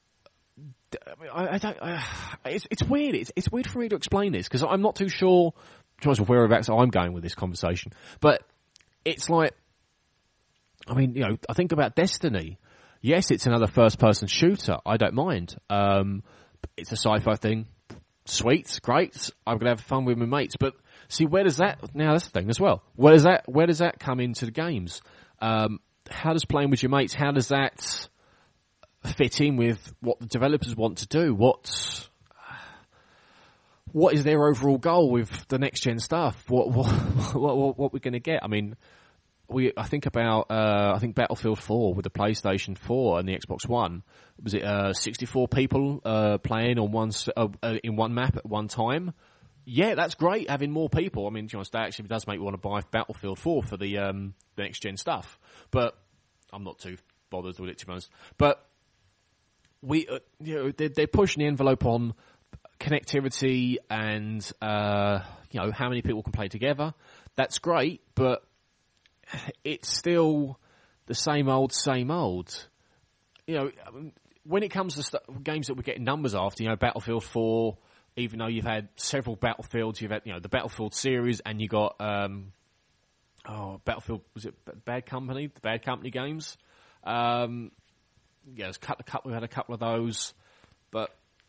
it's weird. It's weird for me to explain this because I'm not too sure whereabouts I'm going with this conversation. But it's like, I mean, I think about Destiny. Yes, it's another first-person shooter. I don't mind. It's a sci-fi thing. Sweet, great. I'm gonna have fun with my mates. But see, where does that? Now that's the thing as well. Where does that come into the games? How does playing with your mates? How does that fit in with what the developers want to do? What is their overall goal with the next gen stuff? What we're going to get? I mean, I think Battlefield 4 with the PlayStation 4 and the Xbox One. Was it 64 people playing on in one map at one time? Yeah, that's great having more people. I mean, that actually does make me want to buy Battlefield 4 for the next gen stuff. But I'm not too bothered with it, to be honest. But they're pushing the envelope on connectivity and how many people can play together. That's great, but it's still the same old. When it comes to games that we're getting numbers after, Battlefield 4, even though you've had several Battlefields, you've had the Battlefield series, and you got Battlefield, was it Bad Company? The Bad Company games. There's we had a couple of those, but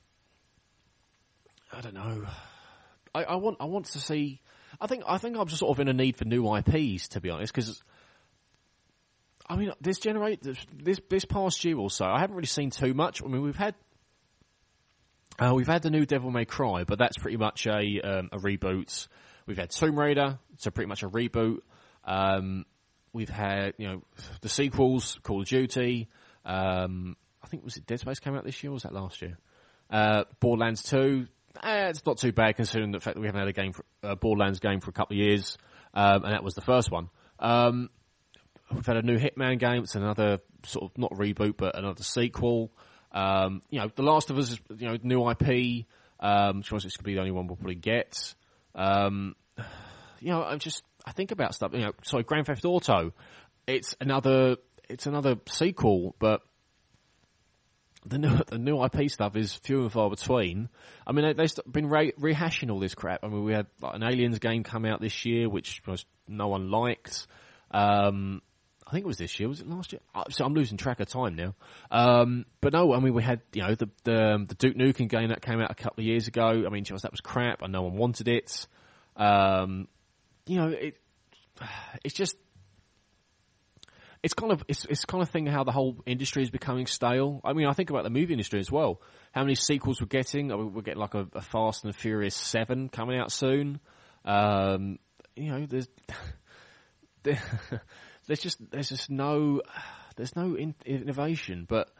I don't know. I want to see. I think I'm just sort of in a need for new IPs, to be honest, because I mean this past year or so, I haven't really seen too much. I mean, we've had the new Devil May Cry, but that's pretty much a reboot. We've had Tomb Raider, so pretty much a reboot. We've had the sequels, Call of Duty. I think was it Dead Space came out this year, or was that last year? Borderlands 2. It's not too bad considering the fact that we haven't had a Borderlands game for a couple of years, and that was the first one. We've had a new Hitman game. It's another sort of not reboot, but another sequel. The Last of Us is new IP. Which was it's going to be the only one we'll probably get. I think about stuff. Grand Theft Auto. It's another sequel, but the new IP stuff is few and far between. I mean, they've been rehashing all this crap. I mean, we had an Aliens game come out this year, which no one liked. I think it was this year. Was it last year? So I'm losing track of time now. But no, I mean, we had the Duke Nukem game that came out a couple of years ago. I mean, that was crap, and no one wanted it. It's just. It's kind of thing how the whole industry is becoming stale. I mean, I think about the movie industry as well. How many sequels we're getting? We're getting like a Fast and Furious 7 coming out soon. There's just no innovation. But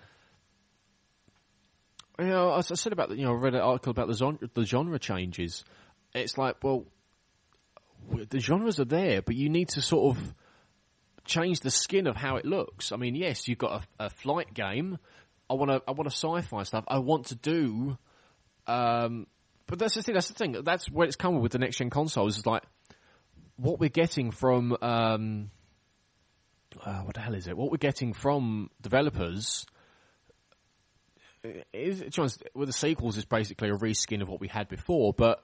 as I said about I read an article about the genre changes. It's like, well, the genres are there, but you need to sort of change the skin of how it looks. I mean, yes, you've got a flight game. I want a sci-fi stuff. I want to do, but that's the thing. That's where it's coming with the next gen consoles. Is like what we're getting from what the hell is it? What we're getting from developers is, with the sequels, is basically a reskin of what we had before. But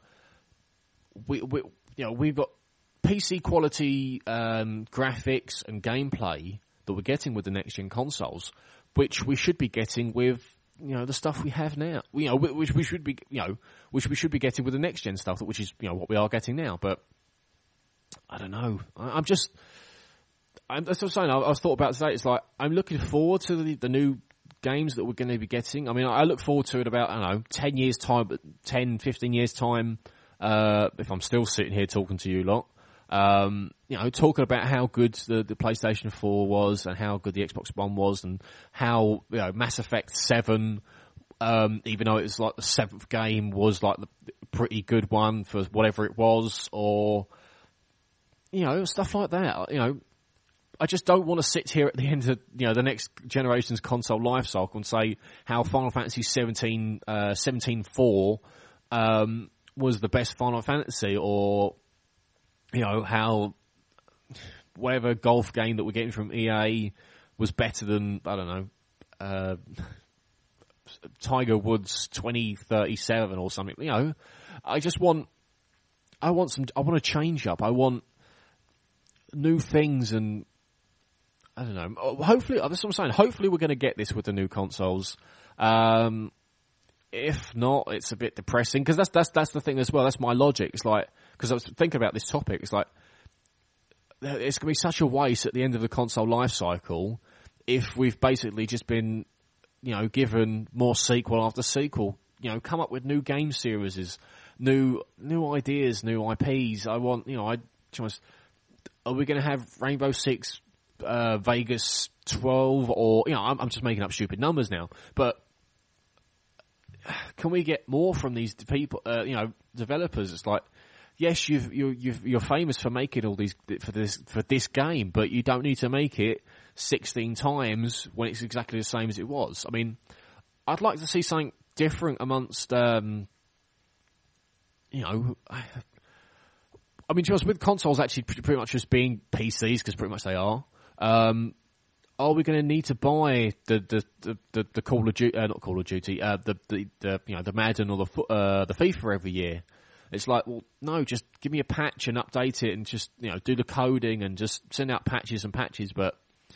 we've got PC quality graphics and gameplay that we're getting with the next gen consoles, which we should be getting with the stuff we have now. Which we should be getting with the next gen stuff, which is what we are getting now. But I don't know. That's what I'm saying. I thought about today. It's like I'm looking forward to the new games that we're going to be getting. I mean, I look forward to it about 10 years time, 10, 15 years time. if I'm still sitting here talking to you lot. Talking about how good the PlayStation 4 was and how good the Xbox One was and how, Mass Effect 7, even though it was like the 7th game, was like the pretty good one for whatever it was, or, stuff like that. I just don't want to sit here at the end of, the next generation's console life cycle and say how Final Fantasy 17.4, was the best Final Fantasy, or, how whatever golf game that we're getting from EA was better than, I don't know, Tiger Woods 2037 or something. I want a change up. I want new things, and I don't know. Hopefully, that's what I'm saying. Hopefully we're going to get this with the new consoles. If not, it's a bit depressing, because that's the thing as well. That's my logic. It's like, because I was thinking about this topic, it's like, it's going to be such a waste at the end of the console life cycle if we've basically just been, given more sequel after sequel, come up with new game series, new ideas, new IPs. I want, are we going to have Rainbow Six, Vegas 12, or, I'm just making up stupid numbers now, but can we get more from these people, developers? It's like, yes, you're famous for making all these for this game, but you don't need to make it 16 times when it's exactly the same as it was. I mean, I'd like to see something different amongst, I mean, with consoles actually pretty much just being PCs, because pretty much they are. Are we going to need to buy the Call of Duty, not Call of Duty, the Madden or the FIFA every year? It's like, well, no, just give me a patch and update it, and just do the coding and just send out patches and patches. But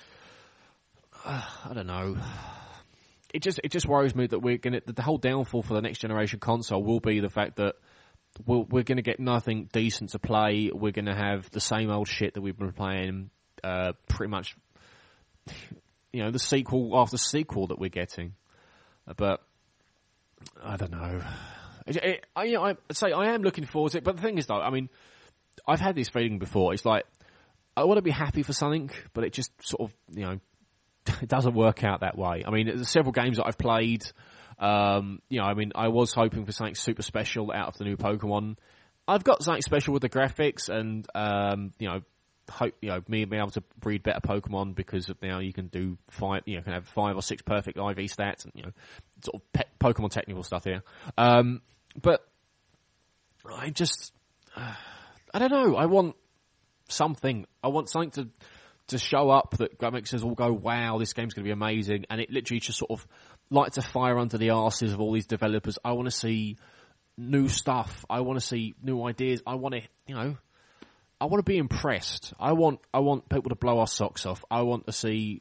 I don't know. It just worries me that the whole downfall for the next generation console will be the fact that we're going to get nothing decent to play. We're going to have the same old shit that we've been playing, pretty much. The sequel after sequel that we're getting, but I don't know. I'd say I am looking forward to it, but the thing is, though, I mean, I've had this feeling before. It's like, I want to be happy for something, but it just sort of, it doesn't work out that way. I mean, there's several games that I've played. I mean, I was hoping for something super special out of the new Pokemon. I've got something special with the graphics, and hope me being able to breed better Pokemon, because now you can do can have 5 or 6 perfect IV stats, and sort of Pokemon technical stuff here. But I just I don't know. I want something. I want something to show up that makes us all go, wow, this game's going to be amazing, and it literally just sort of lights a fire under the arses of all these developers. I want to see new stuff. I want to see new ideas. I want to, I want to be impressed. I want people to blow our socks off. I want to see,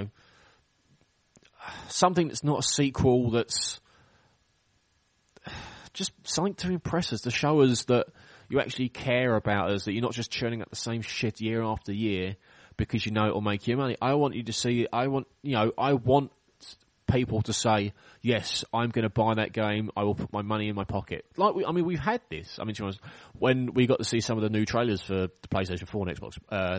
something that's not a sequel, that's just something to impress us, to show us that you actually care about us, that you're not just churning out the same shit year after year because you know it'll make you money. I want you to see, I want people to say, yes, I'm going to buy that game. I will put my money in my pocket. We've had this. I mean, to be honest, when we got to see some of the new trailers for the PlayStation 4 and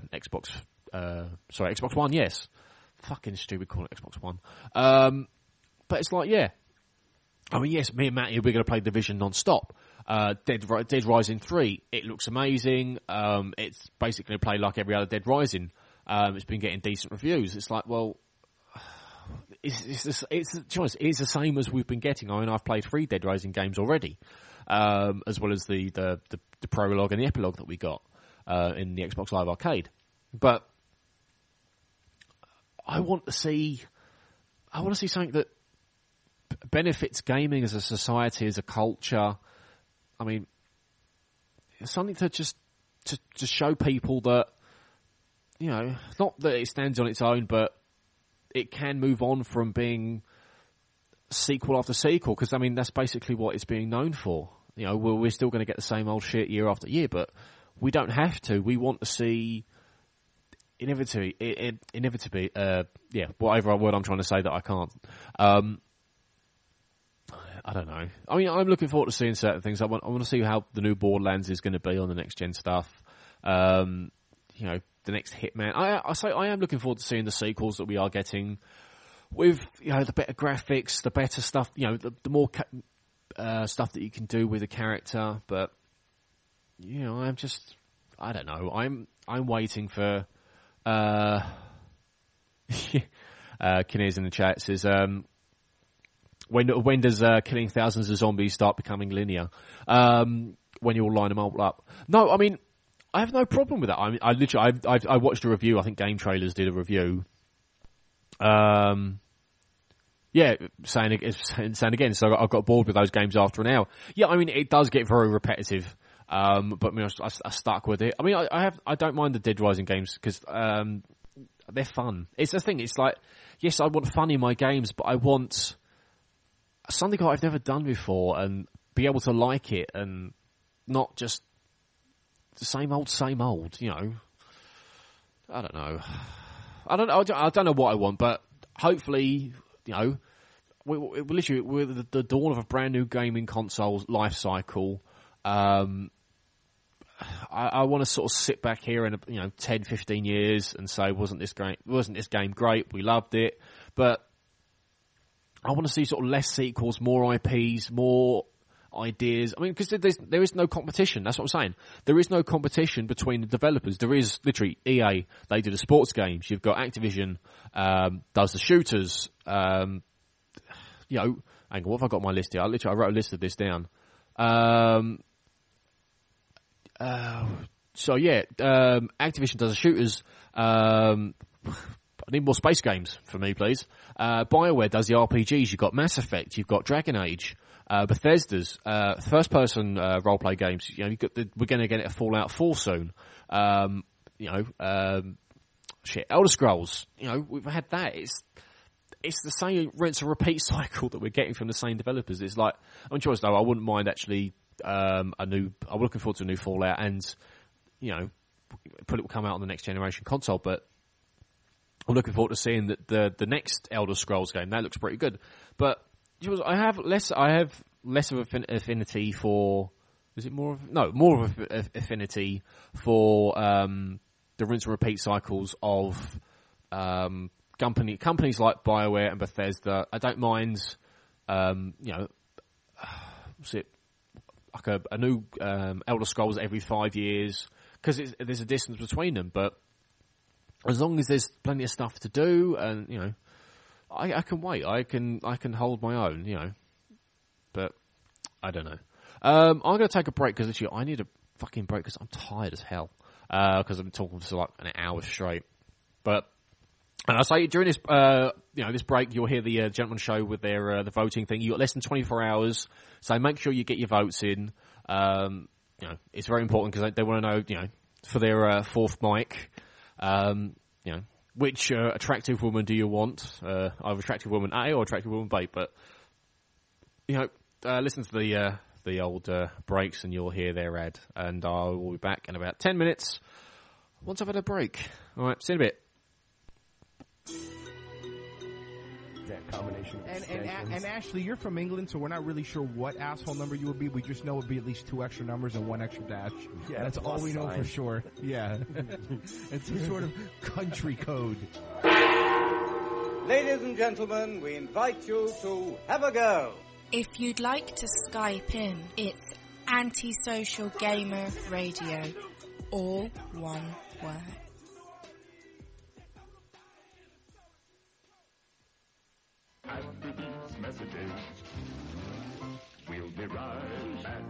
Xbox One, yes. Fucking stupid calling it Xbox One. But it's like, yeah. I mean, yes, me and Matty, we're going to play Division non-stop. Dead Rising 3, it looks amazing. It's basically going to play like every other Dead Rising. It's been getting decent reviews. It's like, well, it's the same as we've been getting. I mean, I've played 3 Dead Rising games already, as well as the prologue and the epilogue that we got in the Xbox Live Arcade. But I want to see something that benefits gaming as a society, as a culture. I mean, something to just to show people that, not that it stands on its own, but it can move on from being sequel after sequel, because, I mean, that's basically what it's being known for. We're still going to get the same old shit year after year, but we don't have to. We want to see inevitably, whatever word I'm trying to say that I can't. I don't know. I mean, I'm looking forward to seeing certain things. I want to see how the new Borderlands is going to be on the next gen stuff. The next Hitman. I am looking forward to seeing the sequels that we are getting with, the better graphics, the better stuff, the more stuff that you can do with a character. But, I don't know. I'm waiting for, Kinnears in the chat says, when does killing thousands of zombies start becoming linear? When you all line them all up. No, I mean, I have no problem with that. I mean, I watched a review. I think Game Trailers did a review. Saying again. So I got bored with those games after an hour. Yeah, I mean, it does get very repetitive. But I mean, I stuck with it. I mean, I don't mind the Dead Rising games because they're fun. It's the thing. It's like, yes, I want fun in my games, but I want something I've never done before and be able to like it and not just the same old, I don't know. I don't know what I want, but hopefully, we're literally with the dawn of a brand new gaming console life cycle. I want to sort of sit back here in 10, 15 years and say, wasn't this game great? We loved it, but I want to see sort of less sequels, more IPs, more ideas. I mean, because there is no competition. That's what I'm saying. There is no competition between the developers. There is literally EA. They do the sports games. You've got Activision, does the shooters. Hang on, what have I got on my list here? I wrote a list of this down. Activision does the shooters. I need more space games for me, please. BioWare does the RPGs. You've got Mass Effect. You've got Dragon Age. Bethesda's first-person role-play games. We're going to get a Fallout 4 soon. Elder Scrolls. We've had that. It's the same rinse and repeat cycle that we're getting from the same developers. It's like, I'm sure though, I wouldn't mind actually I'm looking forward to a new Fallout, and it will come out on the next generation console. But I'm looking forward to seeing that the next Elder Scrolls game. That looks pretty good. But I have less of an affinity for. Is it more of an affinity for the rinse and repeat cycles of companies like BioWare and Bethesda. I don't mind, like a new Elder Scrolls every 5 years, because there's a distance between them. But as long as there's plenty of stuff to do, and I can wait. I can hold my own. But I don't know. I'm going to take a break because I need a fucking break because I'm tired as hell. Because I've been talking for like an hour straight. But I say during this, this break, you'll hear the Gentleman Show with their the voting thing. You got less than 24 hours, so make sure you get your votes in. It's very important because they want to know, for their fourth mic, which attractive woman do you want? Either attractive woman A or attractive woman B. But listen to the old breaks, and you'll hear their ad. And I will be back in about 10 minutes once I've had a break. All right, see you in a bit. That combination. And Ashley, you're from England, so we're not really sure what asshole number you would be. We just know it would be at least 2 extra numbers and 1 extra dash. Yeah, that's all we know for sure. Yeah, it's some sort of country code. Ladies and gentlemen, we invite you to have a go. If you'd like to Skype in, it's Antisocial Gamer Radio, all one word. After these messages, we'll be right back.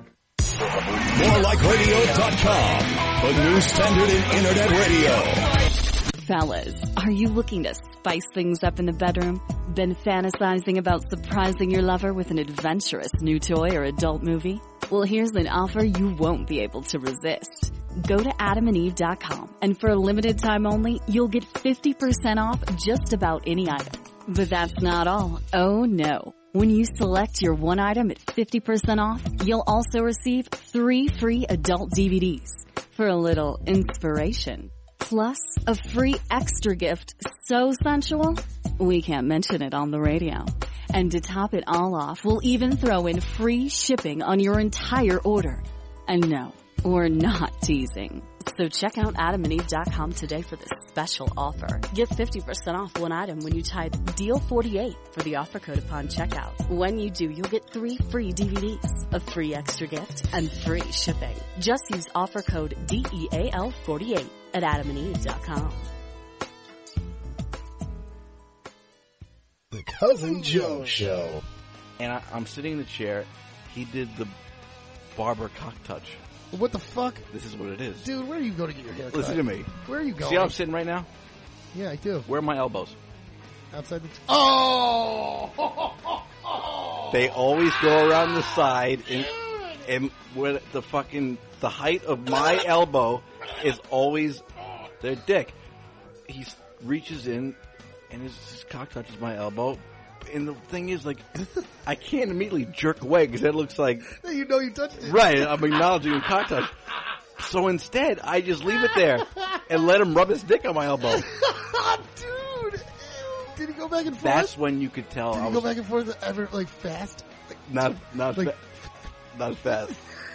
MoreLikeRadio.com, the new standard in internet radio. Fellas, are you looking to spice things up in the bedroom? Been fantasizing about surprising your lover with an adventurous new toy or adult movie? Well, here's an offer you won't be able to resist. Go to adamandeve.com, and for a limited time only, you'll get 50% off just about any item. But that's not all. Oh no. When you select your one item at 50% off, you'll also receive 3 free adult DVDs for a little inspiration. Plus, a free extra gift so sensual, we can't mention it on the radio. And to top it all off, we'll even throw in free shipping on your entire order. And no, we're not teasing. So check out AdamandEve.com today for this special offer. Get 50% off one item when you type DEAL48 for the offer code upon checkout. When you do, you'll get 3 free DVDs, a free extra gift, and free shipping. Just use offer code DEAL48 at AdamandEve.com. The Cousin Joe Show. And I'm sitting in the chair. He did the barber cock touch. What the fuck? This is what it is. Dude, where do you go to get your hair cut? Listen to me. Where are you going? See how I'm sitting right now? Yeah, I do. Where are my elbows? Outside the... Oh! They always go around the side, and where the height of my elbow is always their dick. He reaches in, and his cock touches my elbow. And the thing is, like, I can't immediately jerk away because that looks like... You know you touched it. Right, I'm acknowledging a cock touch. So instead, I just leave it there and let him rub his dick on my elbow. Dude! Did he go back and forth? That's when you could tell. Did he go back and forth ever, like, fast? Not fast.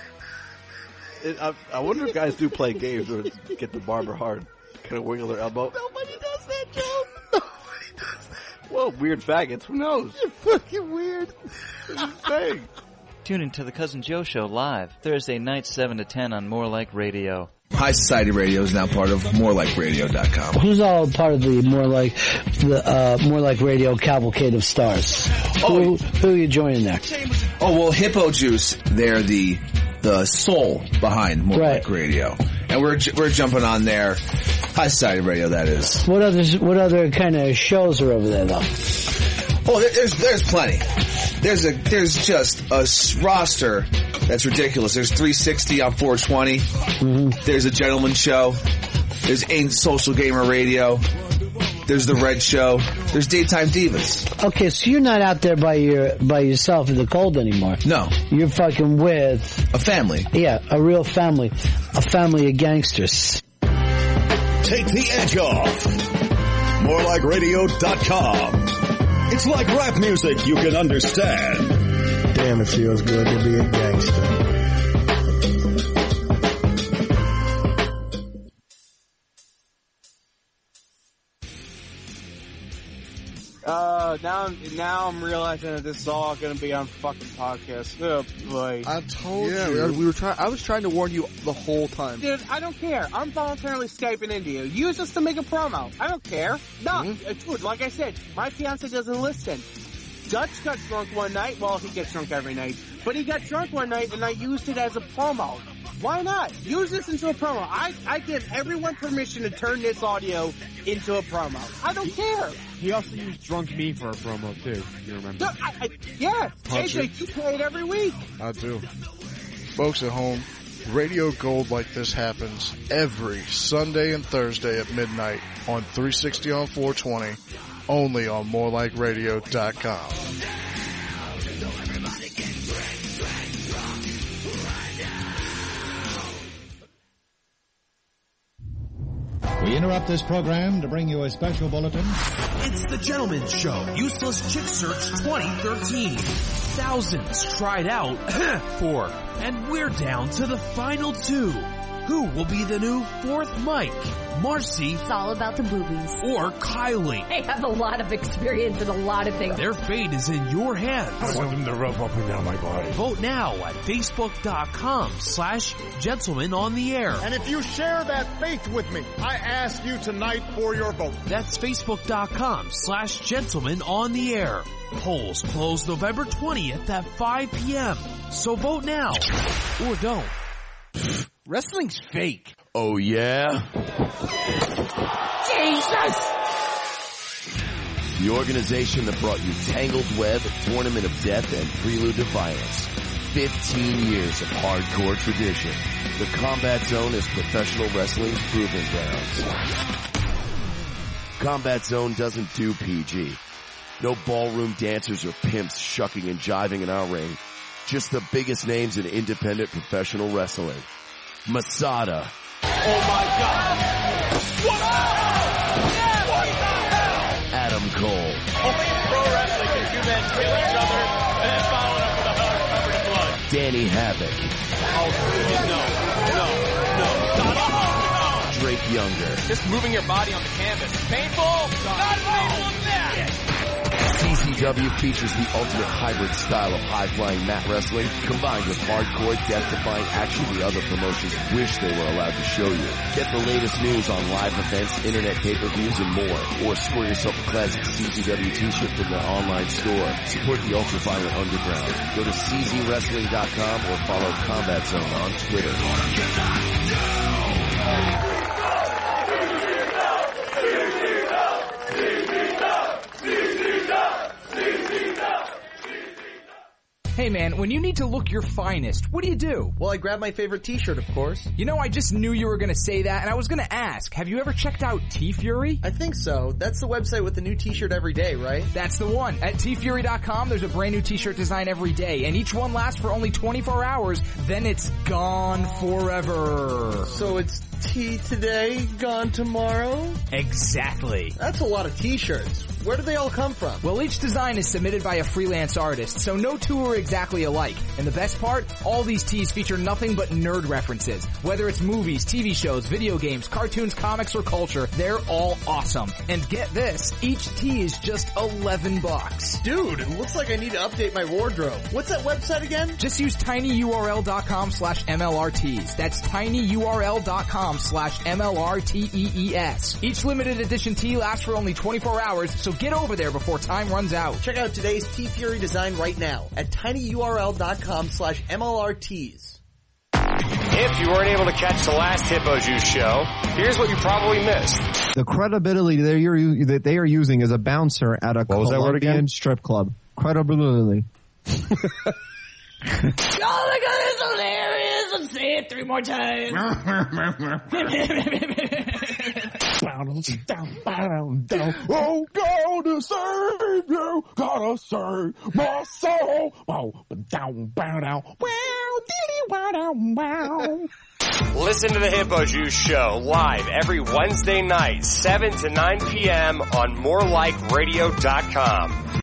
I wonder if guys do play games or get the barber hard. Kind of wiggle their elbow. Nobody does that, Joe. Nobody does that. Well, weird faggots. Who knows? You're fucking weird. Saying. Tune into the Cousin Joe Show live Thursday nights 7 to 10 on More Like Radio. High Society Radio is now part of MoreLikeRadio.com. Who's all part of the More Like Radio cavalcade of stars? Who are you joining there? Oh, well, Hippo Juice, they're the soul behind More Like Radio. And we're jumping on there. High Society Radio, that is. What other kind of shows are over there, though? Oh, there's plenty. There's just a roster that's ridiculous. There's 360 on 420. Mm-hmm. There's a Gentleman Show. There's Ain't Social Gamer Radio. There's the Red Show. There's Daytime Divas. Okay, so you're not out there by yourself in the cold anymore. No. You're fucking with a family. Yeah, a real family. A family of gangsters. Take the edge off. MoreLikeRadio.com. It's like rap music you can understand. Damn, it feels good to be a gangster. Now I'm realizing that this is all going to be on fucking podcast. Oh boy! I told you. I was trying to warn you the whole time. Dude, I don't care. I'm voluntarily Skyping into you. Use this to make a promo. I don't care. No, dude. Like I said, my fiance doesn't listen. Dutch got drunk one night. Well, he gets drunk every night, but he got drunk one night, and I used it as a promo. Why not? Use this into a promo. I give everyone permission to turn this audio into a promo. I don't care. He also used Drunk Me for a promo, too. You remember? Yeah. AJ, you play it every week. I do. Folks at home, Radio Gold like this happens every Sunday and Thursday at midnight on 360 on 420, only on MoreLikeRadio.com. We interrupt this program to bring you a special bulletin. It's the Gentleman Show, Useless Chick Search 2013. Thousands tried out for, and we're down to the final 2. Who will be the new fourth Mike? Marcy. It's all about the boobies. Or Kylie. They have a lot of experience in a lot of things. Their fate is in your hands. I want them to rub up and down my body. Vote now at Facebook.com/GentlemanOnTheAir. And if you share that faith with me, I ask you tonight for your vote. That's Facebook.com/GentlemanOnTheAir. Polls close November 20th at 5 p.m. So vote now. Or don't. Wrestling's fake. Oh, yeah? Jesus! The organization that brought you Tangled Web, Tournament of Death, and Prelude to Violence. 15 years of hardcore tradition. The Combat Zone is professional wrestling's proving grounds. Combat Zone doesn't do PG. No ballroom dancers or pimps shucking and jiving in our ring. Just the biggest names in independent professional wrestling. Masada. Oh my God! What the hell? Adam Cole. Only in pro wrestling can 2 men Danny Havoc. No. Drake Younger. Just moving your body on the canvas. Painful? Not painful now. CZW features the ultimate hybrid style of high-flying mat wrestling combined with hardcore, death-defying action the other promotions wish they were allowed to show you. Get the latest news on live events, internet pay-per-views, and more. Or score yourself a classic CZW t-shirt from their online store. Support the ultra-violent underground. Go to czwrestling.com or follow Combat Zone on Twitter. Hey man, when you need to look your finest, what do? Well, I grab my favorite t-shirt, of course. You know, I just knew you were gonna say that, and I was gonna ask, have you ever checked out T-Fury? I think so. That's the website with the new t-shirt every day, right? That's the one. At tfury.com, there's a brand new t-shirt design every day, and each one lasts for only 24 hours, then it's gone forever. So it's tea today, gone tomorrow? Exactly. That's a lot of t-shirts. Where do they all come from? Well, each design is submitted by a freelance artist, so no two are exactly alike. And the best part? All these tees feature nothing but nerd references. Whether it's movies, TV shows, video games, cartoons, comics, or culture, they're all awesome. And get this, each tee is just $11. Dude, it looks like I need to update my wardrobe. What's that website again? Just use tinyurl.com/MLRTees. That's tinyurl.com/MLRTEES. Each limited edition tee lasts for only 24 hours, so get over there before time runs out. Check out today's T-Fury design right now at tinyurl.com/MLRTees. If you weren't able to catch the last Hippo Juice show, here's what you probably missed. The credibility that they are using as a bouncer at a Colombian strip club. Credibility. Oh my god, it's hilarious! Let's say it 3 more times. Oh, gotta save you, gotta save my soul. Listen to the Hippo Juice show live every Wednesday night, 7 to 9 p.m. on morelikeradio.com.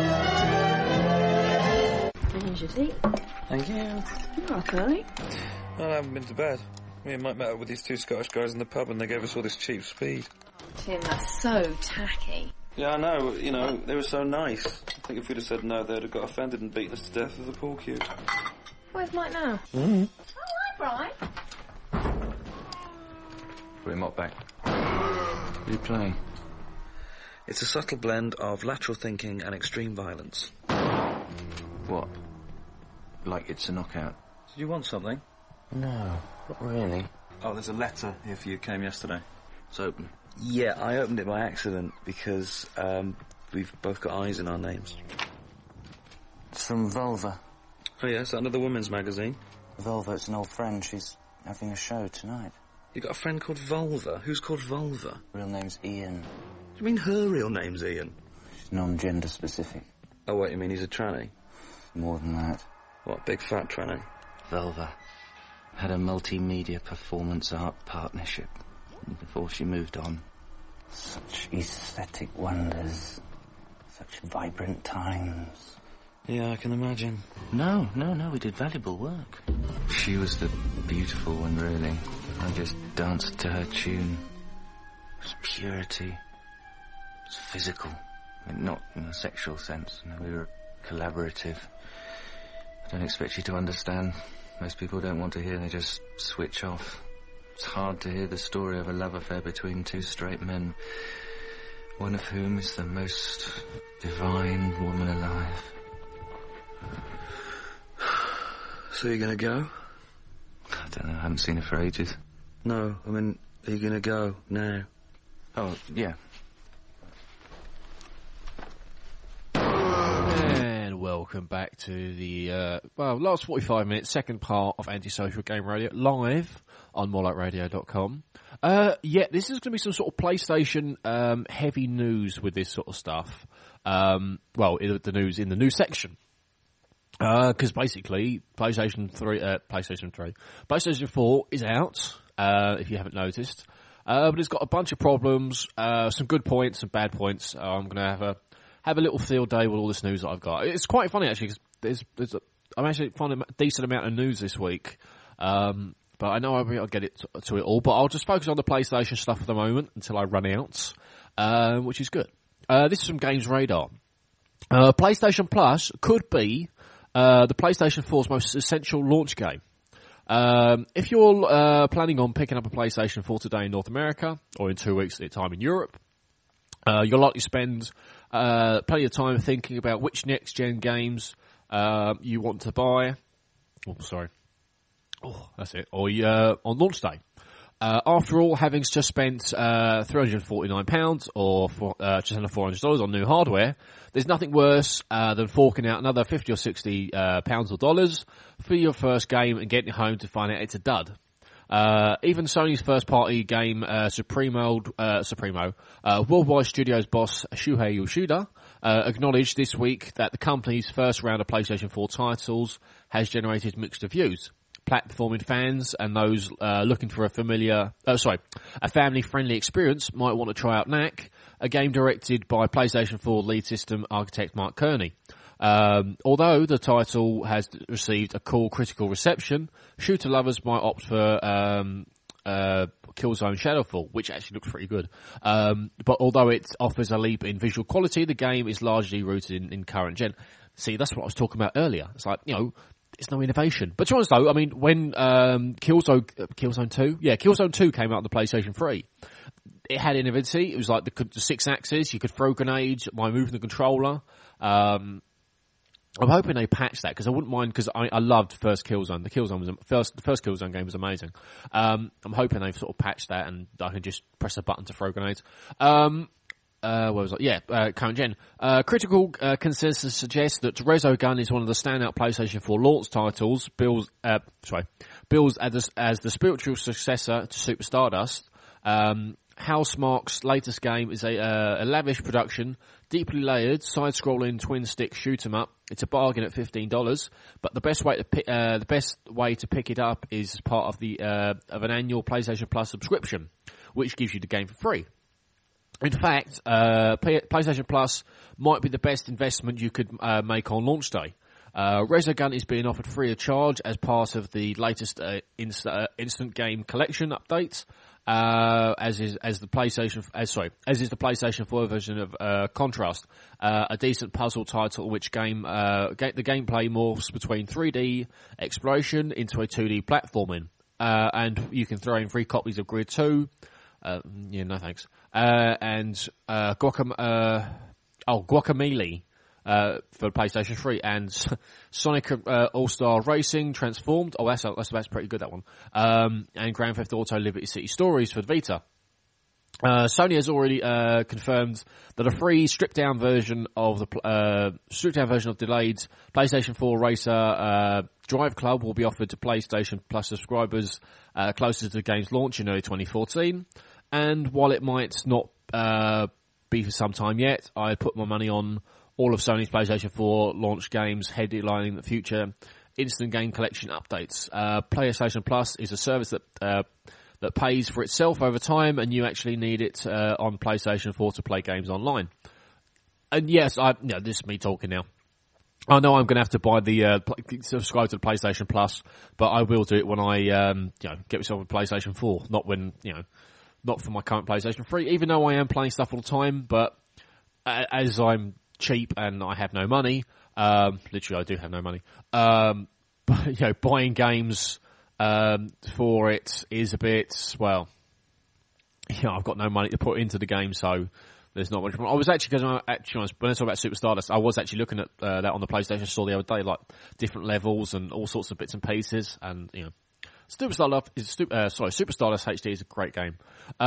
Here's your tea. Thank you. Okay. Well, I haven't been to bed. Me and Mike met up with these 2 Scottish guys in the pub and they gave us all this cheap speed. Tim, that's so tacky. Yeah, I know. You know, they were so nice. I think if we'd have said no, they'd have got offended and beaten us to death with a pool cue. Where's Mike now? Mm-hmm. Oh, hi, Brian. Put him up back. What are you playing? It's a subtle blend of lateral thinking and extreme violence. What? Like it's a knockout? Did you want something? No, not really. Oh, there's a letter here for you. Came yesterday. It's open. Yeah, I opened it by accident because we've both got eyes in our names. It's from Vulva. Oh yeah, it's another women's magazine. Vulva, it's an old friend. She's having a show tonight. You got a friend called Vulva? Who's called Vulva? Real name's Ian. Do you mean her real name's Ian? She's non-gender specific. Oh, what, you mean he's a tranny? More than that. What, big fat tranny? Vulva had a multimedia performance art partnership before she moved on. Such aesthetic wonders. Such vibrant times. Yeah, I can imagine. No, we did valuable work. She was the beautiful one, really. I just danced to her tune. It was purity. It was physical. I mean, not in a sexual sense. You know, we were collaborative. I don't expect you to understand. Most people don't want to hear, they just switch off. It's hard to hear the story of a love affair between 2 straight men, one of whom is the most divine woman alive. So you're gonna go? I don't know, I haven't seen her for ages. No, I mean, are you gonna go now? Oh, yeah. And welcome back to the last 45 minutes, second part of Antisocial Game Radio, live on morelikeradio.com. This is going to be some sort of PlayStation heavy news with this sort of stuff. The news in the news section. Because basically, PlayStation 4 is out, if you haven't noticed. But it's got a bunch of problems, some good points, some bad points. I'm going to have a little field day with all this news that I've got. It's quite funny, actually, because there's I'm actually finding a decent amount of news this week. But I know I'll get it to it all. But I'll just focus on the PlayStation stuff for the moment until I run out, which is good. This is from Games Radar. PlayStation Plus could be the PlayStation 4's most essential launch game. If you're planning on picking up a PlayStation 4 today in North America, or in 2 weeks at a time in Europe, you'll likely spend plenty of time thinking about which next-gen games you want to buy. Oh, sorry. Oh, that's it. Or on launch day. After all, having just spent £349 or just under $400 on new hardware, there's nothing worse than forking out another $50 or £60 or dollars for your first game and getting home to find out it's a dud. Even Sony's first-party game, Supremo, Worldwide Studios boss Shuhei Yoshida acknowledged this week that the company's first round of PlayStation 4 titles has generated mixed reviews. Platforming fans and those looking for a family-friendly experience might want to try out Knack, a game directed by PlayStation 4 lead system architect Mark Kearney. Although the title has received a cool critical reception, shooter lovers might opt for Killzone Shadowfall, which actually looks pretty good. But although it offers a leap in visual quality, the game is largely rooted in current gen. See, that's what I was talking about earlier. It's like, it's no innovation. But to be honest though, I mean, when Killzone 2? Yeah, Killzone 2 came out on the PlayStation 3. It had innovativity. It was like the 6 axes. You could throw grenades by moving the controller. I'm hoping they patch that because I wouldn't mind because I loved the first Killzone. The first Killzone game was amazing. I'm hoping they've sort of patched that and I can just press a button to throw grenades. Where was I? Yeah, current gen. Critical consensus suggests that Resogun is one of the standout PlayStation 4 launch titles, bills as the spiritual successor to Super Stardust. Housemarque's latest game is a lavish production, deeply layered, side-scrolling twin-stick shoot-'em-up. It's a bargain at $15, but the best way to pick it up is as part of an annual PlayStation Plus subscription, which gives you the game for free. In fact, PlayStation Plus might be the best investment you could make on launch day. Resogun is being offered free of charge as part of the latest instant game collection update, as is the PlayStation 4 version of Contrast, a decent puzzle title which the gameplay morphs between 3D exploration into a 2D platforming, and you can throw in free copies of Grid 2. No thanks. And Guacamelee for PlayStation 3, and Sonic All-Star Racing Transformed. Oh, that's pretty good, that one. And Grand Theft Auto Liberty City Stories for the Vita. Sony has already confirmed that a free stripped-down version of delayed PlayStation 4 Racer Drive Club will be offered to PlayStation Plus subscribers closer to the game's launch in early 2014. And while it might not be for some time yet, I put my money on all of Sony's PlayStation 4 launch games headlining the future instant game collection updates. PlayStation Plus is a service that pays for itself over time, and you actually need it on PlayStation 4 to play games online. And yes, this is me talking now. I know I'm going to have to buy subscribe to the PlayStation Plus, but I will do it when I get myself a PlayStation 4, not when not for my current PlayStation 3, even though I am playing stuff all the time. But as I'm cheap and I have no money, literally I do have no money. But buying games for it is a bit, I've got no money to put into the game, so there's not much. I was actually, when I talk about Super Stardust, I was actually looking at that on the PlayStation Store the other day, like different levels and all sorts of bits and pieces, and Super Stardust HD is a great game.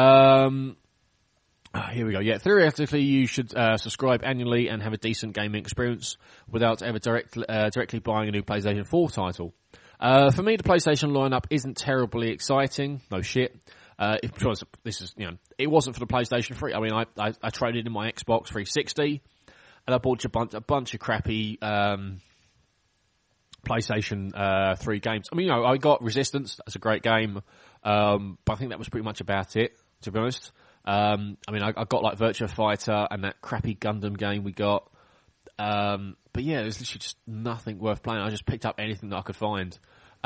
Here we go. Yeah, theoretically, you should subscribe annually and have a decent gaming experience without ever directly buying a new PlayStation 4 title. For me, the PlayStation lineup isn't terribly exciting. No shit. It wasn't for the PlayStation 3. I mean, I traded in my Xbox 360, and I bought a bunch of crappy PlayStation 3 games. I mean, I got Resistance. That's a great game, but I think that was pretty much about it, to be honest. I mean, I got like Virtua Fighter and that crappy Gundam game we got. But But yeah, there's literally just nothing worth playing. I just picked up anything that I could find.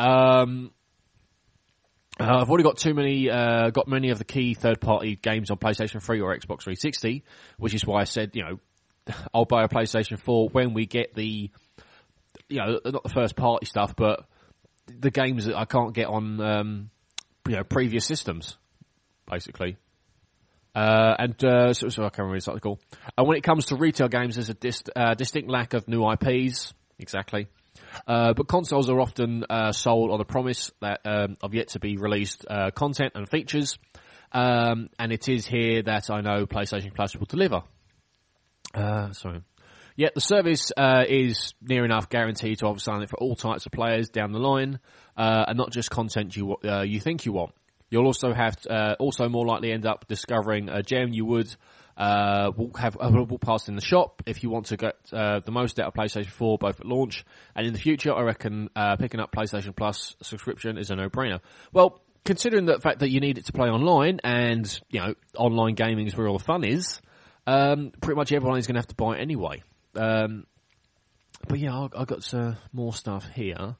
I've already got got many of the key third-party games on PlayStation 3 or Xbox 360, which is why I said, I'll buy a PlayStation 4 when we get the, not the first-party stuff, but the games that I can't get on, previous systems, basically. So I can't remember this article. And when it comes to retail games, there's a distinct lack of new IPs. Exactly. But consoles are often sold on the promise that of yet to be released content and features, and it is here that I know PlayStation Plus will deliver. Yet the service is near enough guaranteed to offer something for all types of players down the line, and not just content you think you want. You'll also have also more likely end up discovering a gem you would walk past in the shop if you want to get the most out of PlayStation 4 both at launch and in the future. I reckon picking up PlayStation Plus subscription is a no-brainer. Well, considering the fact that you need it to play online and, online gaming is where all the fun is, pretty much everyone is going to have to buy it anyway. But yeah, I got more stuff here.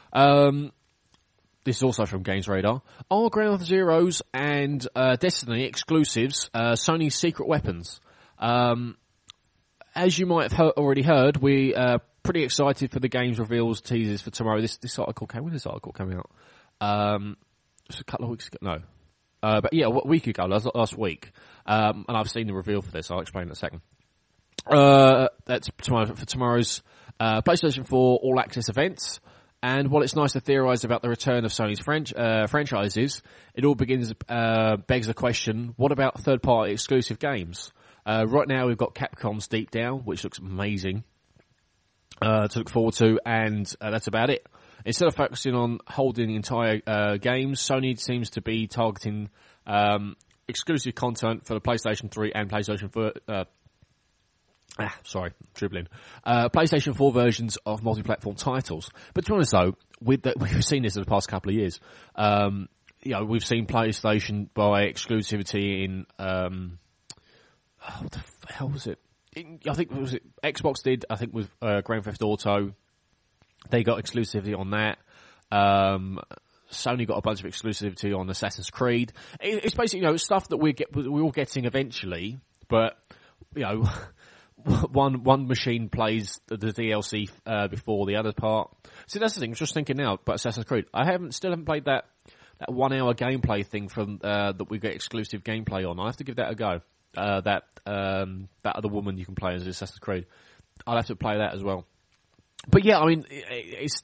This is also from Games Radar. Are Ground Zeroes and Destiny exclusives Sony's secret weapons? As you might have already heard, we are pretty excited for the games reveals teasers for tomorrow. This article came. When did this article come out? Just a couple of weeks ago. No, but yeah, a week ago, last week. And I've seen the reveal for this. I'll explain in a second. That's for tomorrow's PlayStation 4 All Access events. And while it's nice to theorise about the return of Sony's franchises, it all begs the question, what about third-party exclusive games? Right now we've got Capcom's Deep Down, which looks amazing to look forward to, and that's about it. Instead of focusing on holding the entire games, Sony seems to be targeting exclusive content for the PlayStation 3 and PlayStation 4... PlayStation 4 versions of multi-platform titles. But to be honest though, we've seen this in the past couple of years. We've seen PlayStation buy exclusivity in, what the hell was it? I think Xbox did, I think with Grand Theft Auto. They got exclusivity on that. Sony got a bunch of exclusivity on Assassin's Creed. It's basically, stuff that we're all getting eventually, but, one machine plays the DLC before the other part. See, that's the thing. I was just thinking now about Assassin's Creed. I still haven't played that 1 hour gameplay thing from that we get exclusive gameplay on. I have to give that a go. That other woman you can play as Assassin's Creed. I'll have to play that as well. But yeah, I mean, it's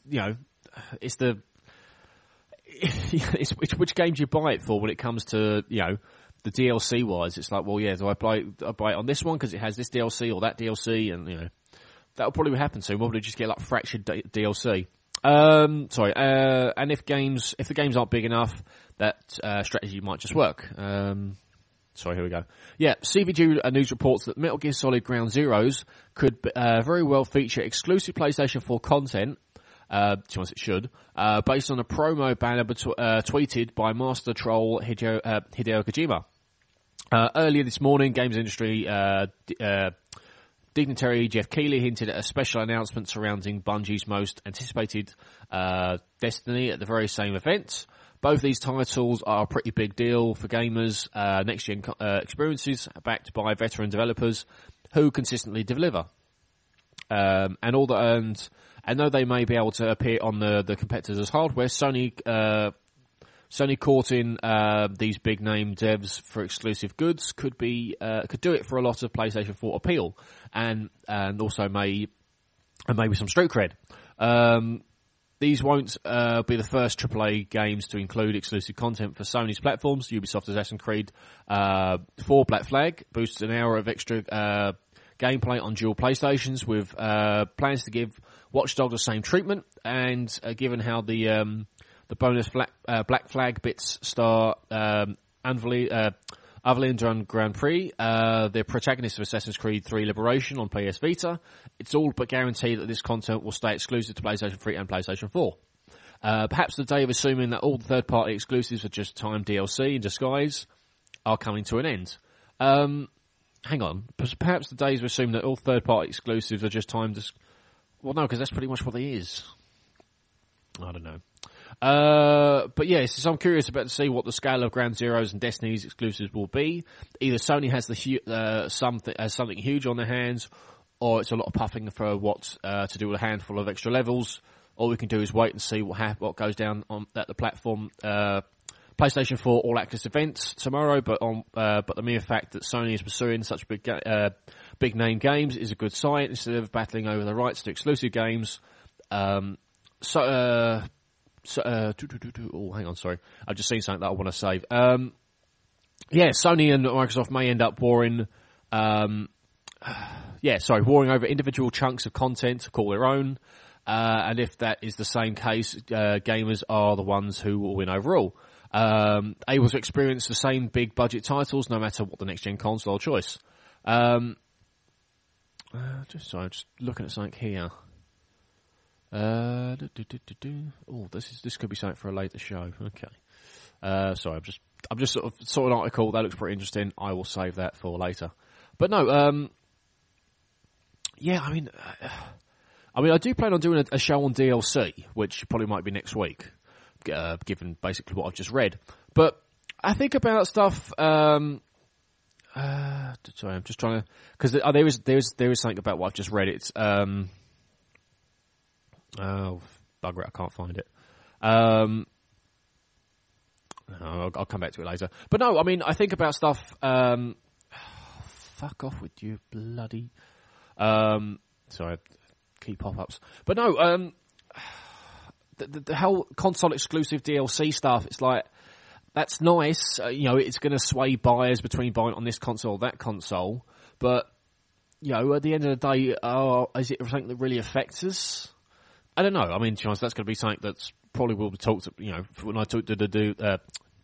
which games you buy it for when it comes to the DLC wise. It's like, well, yeah, do I buy it on this one because it has this DLC or that DLC, and that'll probably happen soon. We'll probably just get like fractured DLC. And if the games aren't big enough, that strategy might just work. Here we go. Yeah, CVG news reports that Metal Gear Solid Ground Zeroes could very well feature exclusive PlayStation 4 content. To be honest, it should. Based on a promo banner tweeted by Master Troll Hideo Kojima. Earlier this morning, games industry dignitary Jeff Keighley hinted at a special announcement surrounding Bungie's most anticipated Destiny at the very same event. Both these titles are a pretty big deal for gamers, next-gen experiences backed by veteran developers who consistently deliver. And though they may be able to appear on the competitors' hardware, Sony caught in these big name devs for exclusive goods could do it for a lot of PlayStation 4 appeal, and also maybe some street cred. These won't be the first AAA games to include exclusive content for Sony's platforms. Ubisoft's Assassin's Creed 4 Black Flag boosts an hour of extra gameplay on dual PlayStations, with plans to give Watch Dogs the same treatment. And given how the bonus Black Flag bits star Avalindran Grand Prix, the protagonist of Assassin's Creed 3 Liberation on PS Vita, it's all but guaranteed that this content will stay exclusive to PlayStation 3 and PlayStation 4. Perhaps the day of assuming that all the third-party exclusives are just timed DLC in disguise are coming to an end. Hang on. Perhaps the days of assuming that all third-party exclusives are just timed Well, no, because that's pretty much what it is. I don't know. But yes, so I'm curious about to see what the scale of Ground Zeroes and Destiny's exclusives will be. Either Sony has something huge on their hands, or it's a lot of puffing for to do with a handful of extra levels. All we can do is wait and see what goes down at the platform. PlayStation 4 All Access events tomorrow, but the mere fact that Sony is pursuing such big name games is a good sign instead of battling over the rights to exclusive games. Oh, hang on, sorry. I've just seen something that I want to save. Sony and Microsoft may end up warring over individual chunks of content to call their own. And if that is the same case, gamers are the ones who will win overall. Able to experience the same big budget titles no matter what the next gen console choice. I'm just looking at something here. Oh, this could be something for a later show. Okay. Sorry, I'm just sort of saw an article that looks pretty interesting. I will save that for later. But no, I do plan on doing a show on DLC, which probably might be next week, given basically what I've just read. But I think about stuff. Sorry, I'm just trying to, because there is something about what I've just read. It's oh bugger it, I can't find it. I'll come back to it later. But no, I mean, I think about stuff. Fuck off with you, bloody. Sorry. Key pop-ups. But no, the whole console exclusive DLC stuff, it's like, that's nice. It's going to sway buyers between buying on this console or that console. But, at the end of the day, is it something that really affects us? I don't know. I mean, to be honest, that's going to be something that's probably will be talked, when I talk do the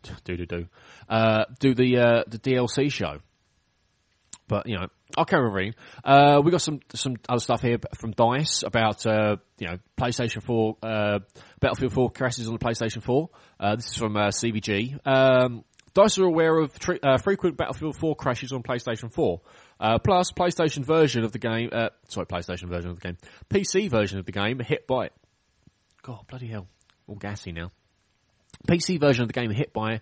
DLC show. But, I'll carry on reading. We got some other stuff here from DICE about, PlayStation 4, Battlefield 4 crashes on the PlayStation 4. This is from CBG. DICE are aware of frequent Battlefield 4 crashes on PlayStation 4. Plus, PC version of the game hit by... God, bloody hell. All gassy now. PC version of the game hit by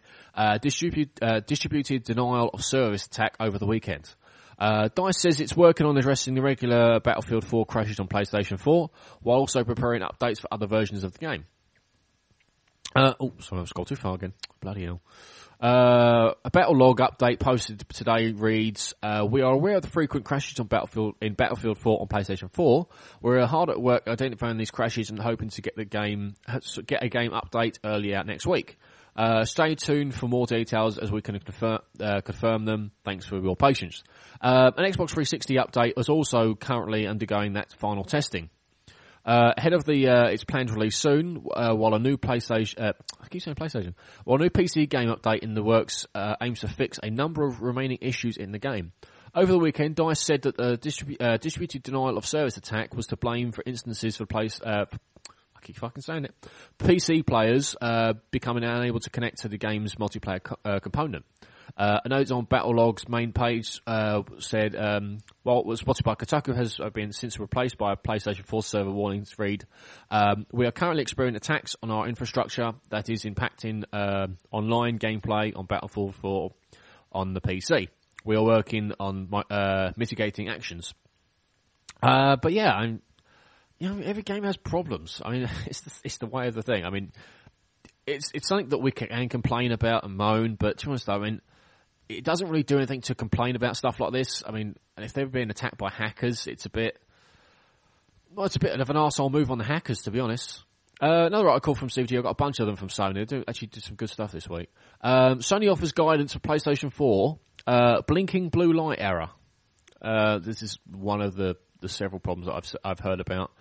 distributed denial of service attack over the weekend. DICE says it's working on addressing the regular Battlefield 4 crashes on PlayStation 4, while also preparing updates for other versions of the game. Sorry, I've just got too far again. Bloody hell. A battle log update posted today reads, we are aware of the frequent crashes on Battlefield 4 on PlayStation 4. We're hard at work identifying these crashes and hoping to get a game update early out next week. Stay tuned for more details as we can confirm them. Thanks for your patience. An Xbox 360 update is also currently undergoing that final testing. Ahead of its planned release soon, while a new PlayStation, while a new PC game update in the works aims to fix a number of remaining issues in the game. Over the weekend, DICE said that the distributed denial of service attack was to blame for instances for I keep fucking saying it. PC players becoming unable to connect to the game's multiplayer component. A note on Battlelog's main page said, while it was spotted by Kotaku has been since replaced by a PlayStation 4 server warnings read, we are currently experiencing attacks on our infrastructure that is impacting online gameplay on Battlefield 4 on the PC. We are working on mitigating actions. But yeah, every game has problems. I mean, it's the way of the thing. I mean, it's something that we can complain about and moan, but to be honest, I mean, it doesn't really do anything to complain about stuff like this. I mean, if they've been attacked by hackers, it's a bit of an arsehole move on the hackers, to be honest. Another article from CVG, I've got a bunch of them from Sony. They actually did some good stuff this week. Sony offers guidance for PlayStation 4, blinking blue light error. This is one of the several problems that I've heard about.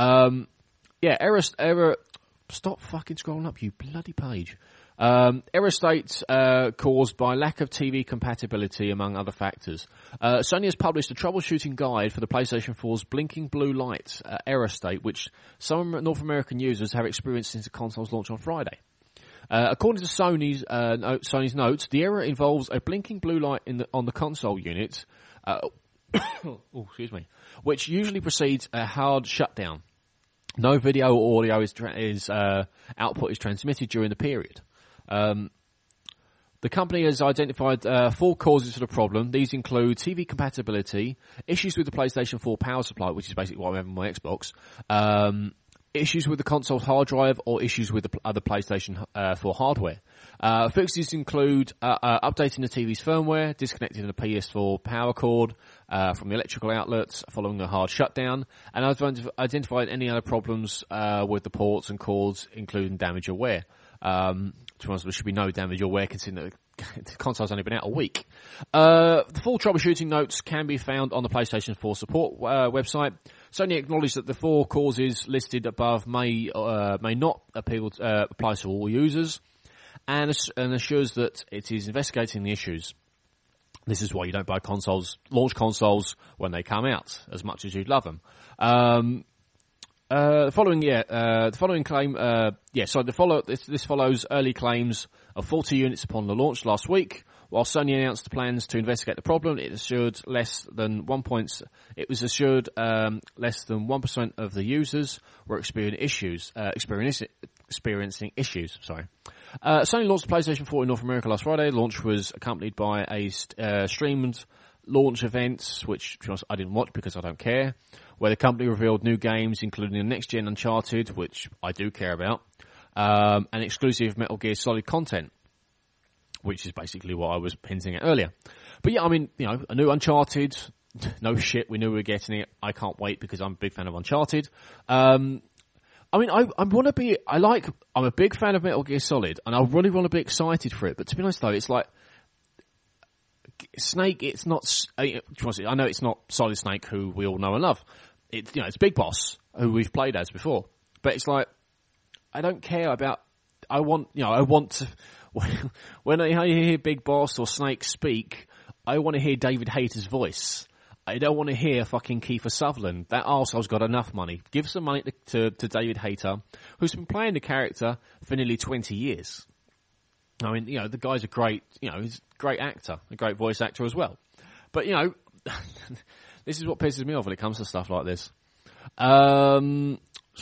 Error. Stop fucking scrolling up, you bloody page. Error states caused by lack of TV compatibility, among other factors. Sony has published a troubleshooting guide for the PlayStation 4's blinking blue light error state, which some North American users have experienced since the console's launch on Friday. According to Sony's notes, the error involves a blinking blue light on the console unit, excuse me, which usually precedes a hard shutdown. No video or audio output is transmitted during the period. The company has identified 4 causes for the problem. These include TV compatibility, issues with the PlayStation 4 power supply, which is basically what I have on my Xbox, issues with the console's hard drive, or issues with the other PlayStation 4 hardware. Fixes include updating the TV's firmware, disconnecting the PS4 power cord from the electrical outlets following a hard shutdown, and I've identified any other problems with the ports and cords, including damage or wear. To be honest, there should be no damage or wear considering that the console's only been out a week. The full troubleshooting notes can be found on the PlayStation 4 support website. Sony acknowledged that the 4 causes listed above may not apply to all users, and assures that it is investigating the issues. This is why you don't buy launch consoles when they come out, as much as you'd love them. The following claim, this follows early claims of 40 units upon the launch last week. While Sony announced the plans to investigate the problem, it assured less than 1% of the users were experiencing issues. Sony launched the PlayStation 4 in North America last Friday. The launch was accompanied by a streamed launch event, which to be honest, I didn't watch because I don't care, where the company revealed new games, including the next-gen Uncharted, which I do care about, and exclusive Metal Gear Solid content, which is basically what I was hinting at earlier. But yeah, I mean, a new Uncharted, no shit, we knew we were getting it. I can't wait because I'm a big fan of Uncharted. I'm a big fan of Metal Gear Solid, and I really want to be excited for it. But to be honest, though, it's like Snake. It's not. I know it's not Solid Snake, who we all know and love. It's Big Boss, who we've played as before. But it's like I don't care about. I want to. When I hear Big Boss or Snake speak, I want to hear David Hayter's voice. I don't want to hear fucking Kiefer Sutherland. That arsehole's got enough money. Give some money to David Hayter, who's been playing the character for nearly 20 years. I mean, the guy's a great, he's a great actor, a great voice actor as well. But, this is what pisses me off when it comes to stuff like this. Sony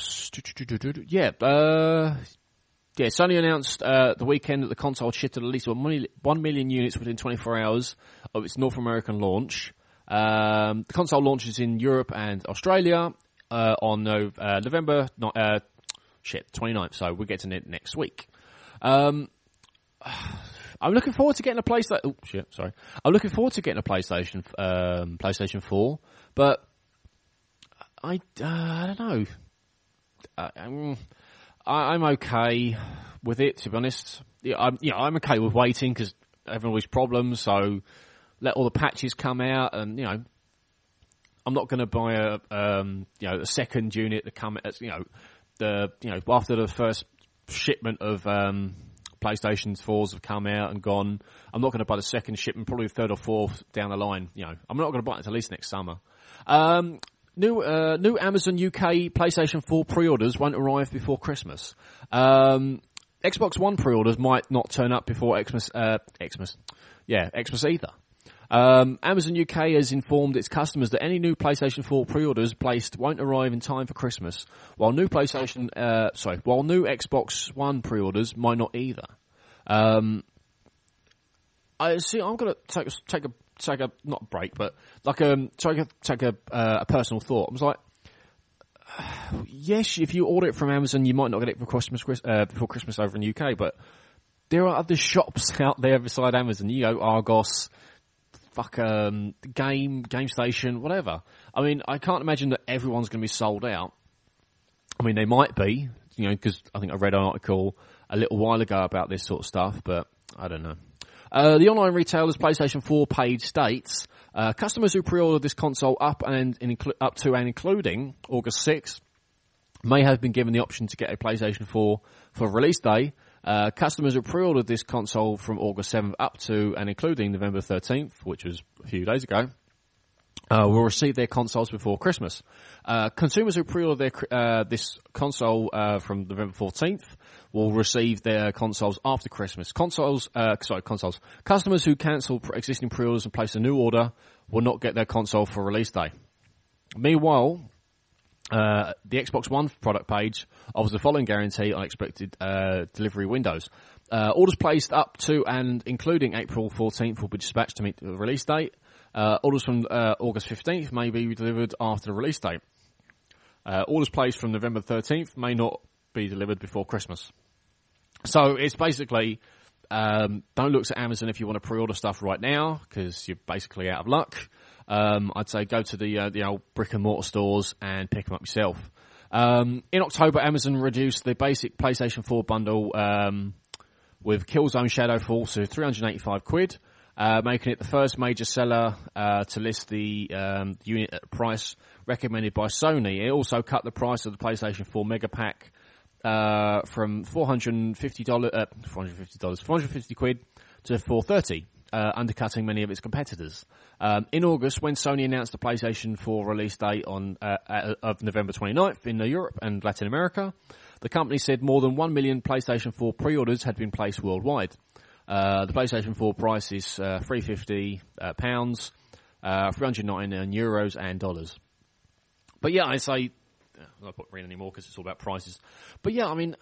announced the weekend that the console shipped at least 1 million units within 24 hours of its North American launch. The console launches in Europe and Australia on November 29th, so we're getting it next week. I'm looking forward to getting a PlayStation. I'm looking forward to getting a PlayStation 4, but I don't know. I'm okay with it, to be honest. I'm okay with waiting because everyone has problems. So let all the patches come out, and I'm not going to buy a second unit to come as after the first shipment of PlayStation 4s have come out and gone. I'm not going to buy the second shipment, probably the third or fourth down the line. I'm not going to buy it until at least next summer. New Amazon UK PlayStation 4 pre-orders won't arrive before Christmas. Xbox One pre-orders might not turn up before Xmas either. Amazon UK has informed its customers that any new PlayStation 4 pre-orders placed won't arrive in time for Christmas, while new Xbox One pre-orders might not either. I'm going to take a not a break, but take a personal thought. I was like, yes, if you order it from Amazon, you might not get it for Christmas before Christmas over in the UK, but there are other shops out there beside Amazon. Argos, Game Station, whatever. I mean, I can't imagine that everyone's going to be sold out. I mean, they might be, because I think I read an article a little while ago about this sort of stuff, but I don't know. The online retailer's PlayStation 4 page states, customers who pre-ordered this console up to and including August 6th may have been given the option to get a PlayStation 4 for release day. Customers who pre-ordered this console from August 7th up to and including November 13th, which was a few days ago, will receive their consoles before Christmas. Consumers who pre-order this console from November 14th will receive their consoles after Christmas. Consoles. Customers who cancel existing pre-orders and place a new order will not get their console for release day. Meanwhile, The Xbox One product page offers the following guarantee on expected delivery windows. Orders placed up to and including April 14th will be dispatched to meet the release date. Orders from August 15th may be delivered after the release date. Orders placed from November 13th may not be delivered before Christmas. So it's basically, don't look at Amazon if you want to pre-order stuff right now, because you're basically out of luck. I'd say go to the old brick and mortar stores and pick them up yourself. In October, Amazon reduced the basic PlayStation 4 bundle with Killzone Shadowfall to £385, making it the first major seller to list the unit at a price recommended by Sony. It also cut the price of the PlayStation 4 Mega Pack from $450 to $430, undercutting many of its competitors. In August, when Sony announced the PlayStation 4 release date of November 29th in Europe and Latin America, the company said more than 1 million PlayStation 4 pre-orders had been placed worldwide. The PlayStation 4 price is £350, €399 and dollars. But yeah, I say, I'm not putting reading anymore because it's all about prices. But yeah, I mean,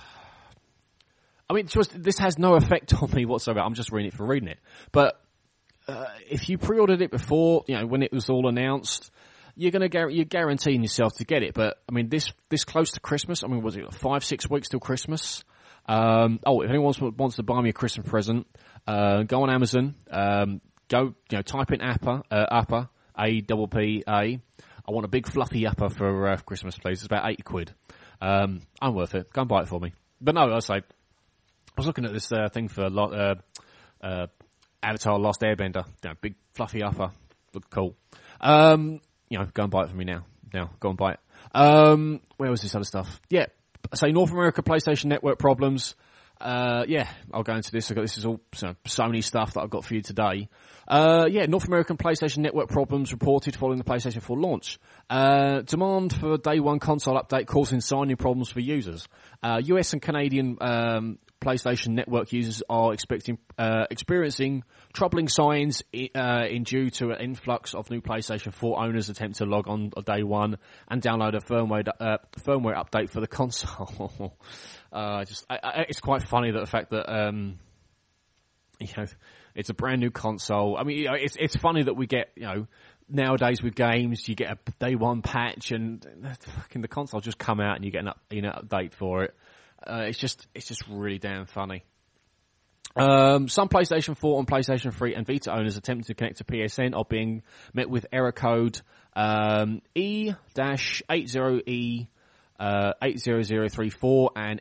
this has no effect on me whatsoever. I'm just reading it for reading it. But if you pre-ordered it before, when it was all announced, you're guaranteeing yourself to get it. But I mean, this close to Christmas, was it 5-6 weeks till Christmas? If anyone wants to buy me a Christmas present, go on Amazon, type in Appa, A-P-P-A. I want a big fluffy upper for Christmas, please. It's about £80. I'm worth it. Go and buy it for me. But no, I was looking at this thing for Avatar Lost Airbender. Big fluffy upper. Look cool. Go and buy it for me now. Now, go and buy it. Where was this other stuff? Yeah. So North America PlayStation Network problems. I'll go into this. This is all Sony stuff that I've got for you today. North American PlayStation Network problems reported following the PlayStation 4 launch. Demand for day one console update causing signing problems for users. US and Canadian PlayStation Network users are experiencing troubling signs in due to an influx of new PlayStation 4 owners attempt to log on day one and download a firmware update for the console. It's quite funny that the fact that it's a brand new console. I mean, it's funny that we get nowadays with games you get a day one patch and the console just come out and you get an update for it. It's just really damn funny. Some PlayStation 4 and PlayStation 3 and Vita owners attempting to connect to PSN are being met with error code E-80E 80034 and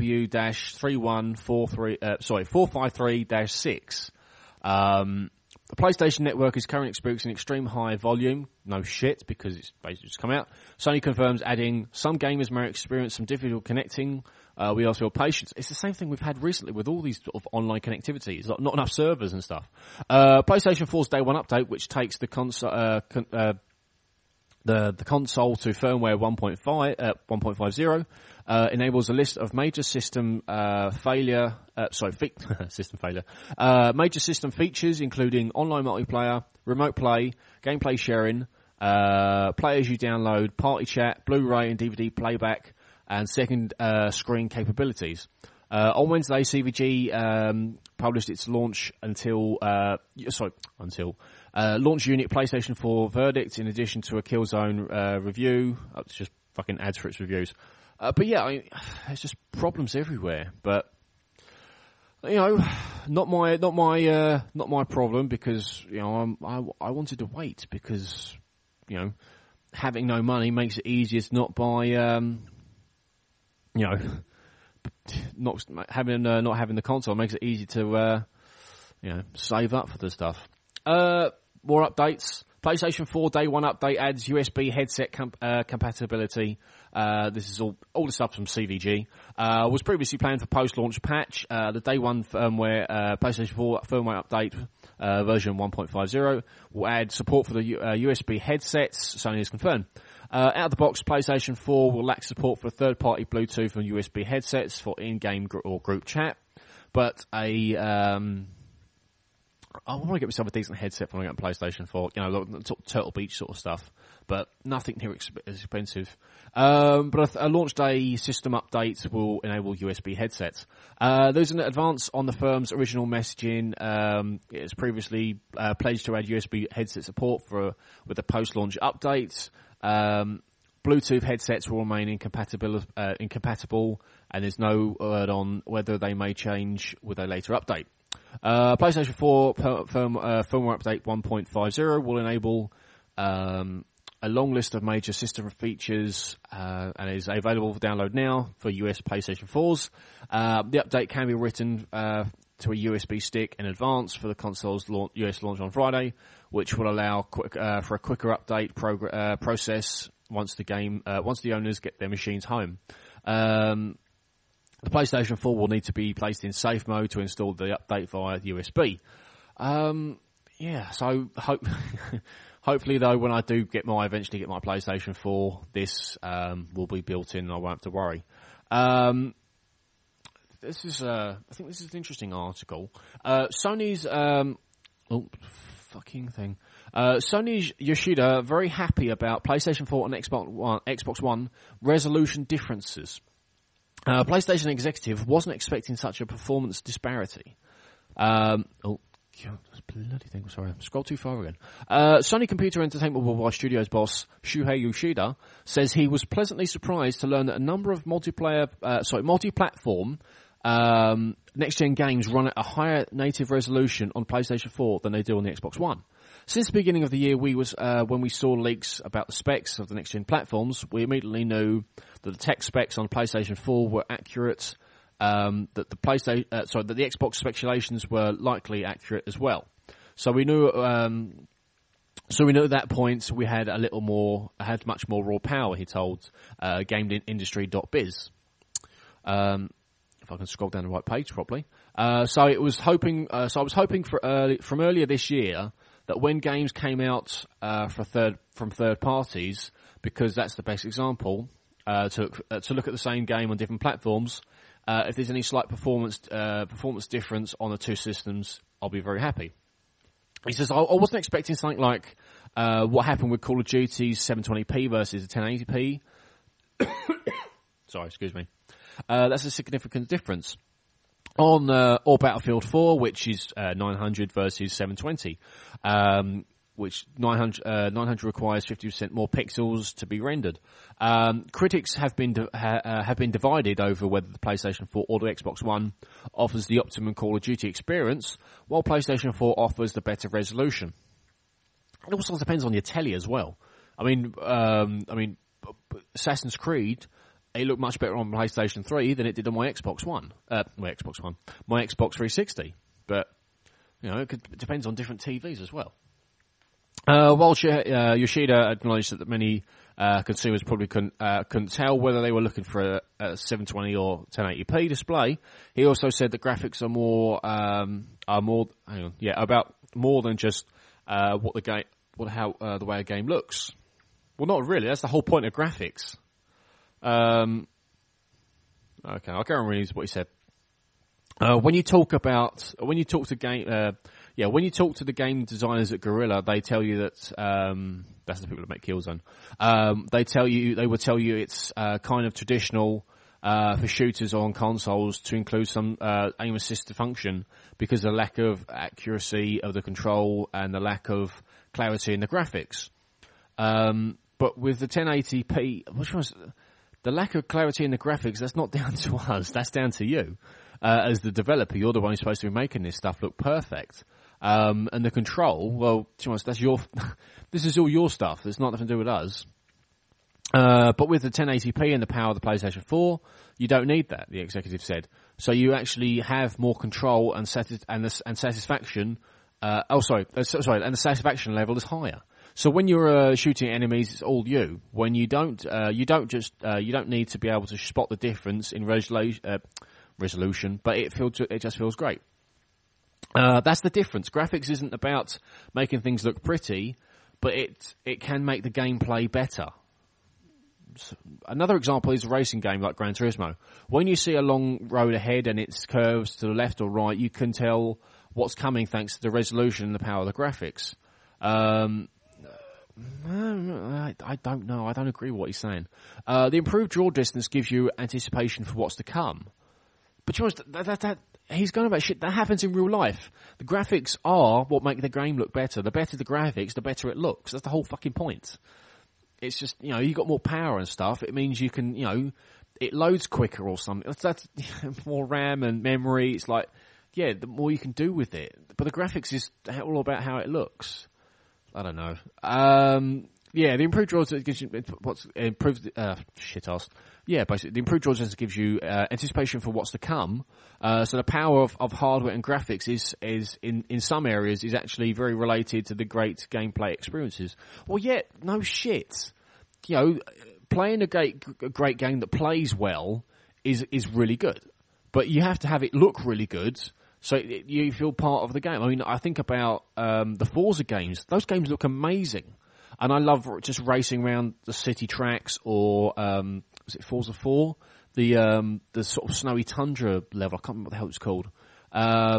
NW-453-6. The PlayStation Network is currently experiencing extreme high volume. No shit, because it's basically just come out. Sony confirms, adding, some gamers may experience some difficulty connecting. We ask for your patience. It's the same thing we've had recently with all these sort of online connectivity. It's not enough servers and stuff. PlayStation 4's Day 1 update, which takes the console the console to firmware 1.50, enables a list of major system major system features, including online multiplayer, remote play, gameplay sharing, play as you download, party chat, Blu-ray and DVD playback, and second screen capabilities. On Wednesday, CVG published its launch launch unit PlayStation 4 verdict, in addition to a Killzone review. It's just fucking ads for its reviews. But yeah, it's just problems everywhere. But not my problem, because I wanted to wait, because having no money makes it easier to not buy not having the console makes it easy to save up for the stuff. More updates. PlayStation 4 Day 1 update adds USB headset compatibility. This is all the stuff from CVG. Was previously planned for post-launch patch. The Day 1 firmware, PlayStation 4 firmware update, version 1.50, will add support for the USB headsets. Sony has confirmed. Out of the box, PlayStation 4 will lack support for third-party Bluetooth and USB headsets for in-game or group chat, but a I want to get myself a decent headset when I get on PlayStation 4, you know, sort of Turtle Beach sort of stuff, but nothing near as expensive. But a launch day system update will enable USB headsets. There's an advance on the firm's original messaging. It's previously pledged to add USB headset support with the post-launch update. Bluetooth headsets will remain incompatible, and there's no word on whether they may change with a later update. PlayStation 4 firmware update 1.50 will enable a long list of major system features and is available for download now for US PlayStation 4s. The update can be written to a USB stick in advance for the console's US launch on Friday, which will allow for a quicker update process once the owners get their machines home. The PlayStation 4 will need to be placed in safe mode to install the update via USB. So hopefully though, when I do eventually get my PlayStation 4, this will be built in and I won't have to worry. I think this is an interesting article. Sony's, Sony's Yoshida very happy about PlayStation 4 and Xbox One resolution differences. PlayStation executive wasn't expecting such a performance disparity. Bloody thing. Sorry, scroll too far again. Sony Computer Entertainment Worldwide Studios boss Shuhei Yoshida says he was pleasantly surprised to learn that a number of multi-platform next-gen games run at a higher native resolution on PlayStation 4 than they do on the Xbox One. Since the beginning of the year, when we saw leaks about the specs of the next-gen platforms, we immediately knew that the tech specs on PlayStation 4 were accurate, that the Xbox speculations were likely accurate as well. So we knew at that point we had much more raw power. He told GameIndustry.biz. If I can scroll down the right page properly. I was hoping from earlier this year that when games came out from third parties, because that's the best example, to look at the same game on different platforms, if there's any slight performance difference on the two systems, I'll be very happy. He says, I wasn't expecting something like what happened with Call of Duty's 720p versus 1080p. Sorry, excuse me. That's a significant difference. Or Battlefield 4, which is 900 versus 720, which 900 requires 50% more pixels to be rendered. Critics have been divided over whether the PlayStation 4 or the Xbox One offers the optimum Call of Duty experience, while PlayStation 4 offers the better resolution. It also depends on your telly as well. I mean, Assassin's Creed, it looked much better on PlayStation 3 than it did on my Xbox One. My Xbox 360. But, it depends on different TVs as well. While Yoshida acknowledged that many consumers probably couldn't tell whether they were looking for a 720 or 1080p display, he also said that graphics are more than just the way a game looks. Well, not really. That's the whole point of graphics. Okay, I'll go and read what he said. When you talk to the game designers at Guerrilla, they tell you that that's the people that make Killzone. They will tell you it's kind of traditional for shooters on consoles to include some aim assist function because of the lack of accuracy of the control and the lack of clarity in the graphics. But with the 1080p, the lack of clarity in the graphics, that's not down to us. That's down to you. As the developer, you're the one who's supposed to be making this stuff look perfect. And the control, well, to be honest, this is all your stuff. It's not nothing to do with us. But with the 1080p and the power of the PlayStation 4, you don't need that, the executive said. So you actually have more control and satisfaction. And the satisfaction level is higher. So when you're shooting at enemies, it's all you. When you don't need to be able to spot the difference in resolution, but it just feels great. That's the difference. Graphics isn't about making things look pretty, but it can make the gameplay better. Another example is a racing game like Gran Turismo. When you see a long road ahead and it's curves to the left or right, you can tell what's coming thanks to the resolution and the power of the graphics. I don't know. I don't agree with what he's saying. The improved draw distance gives you anticipation for what's to come. But you know, that he's going about shit. That happens in real life. The graphics are what make the game look better. The better the graphics, the better it looks. That's the whole fucking point. It's just, you know, you got more power and stuff. It means you can, you know, it loads quicker or something. That's more RAM and memory. It's like, yeah, the more you can do with it. But the graphics is all about how it looks. I don't know. Yeah, the improved draw gives you what's improved shit-ass. Yeah, basically, the improved draw gives you anticipation for what's to come. So the power of hardware and graphics is in some areas is actually very related to the great gameplay experiences. Well, yeah, no shit. You know, playing a great game that plays well is really good, but you have to have it look really good. So you feel part of the game. I mean, I think about the Forza games. Those games look amazing. And I love just racing around the city tracks or, was it Forza 4? The sort of snowy tundra level. I can't remember what the hell it's called. I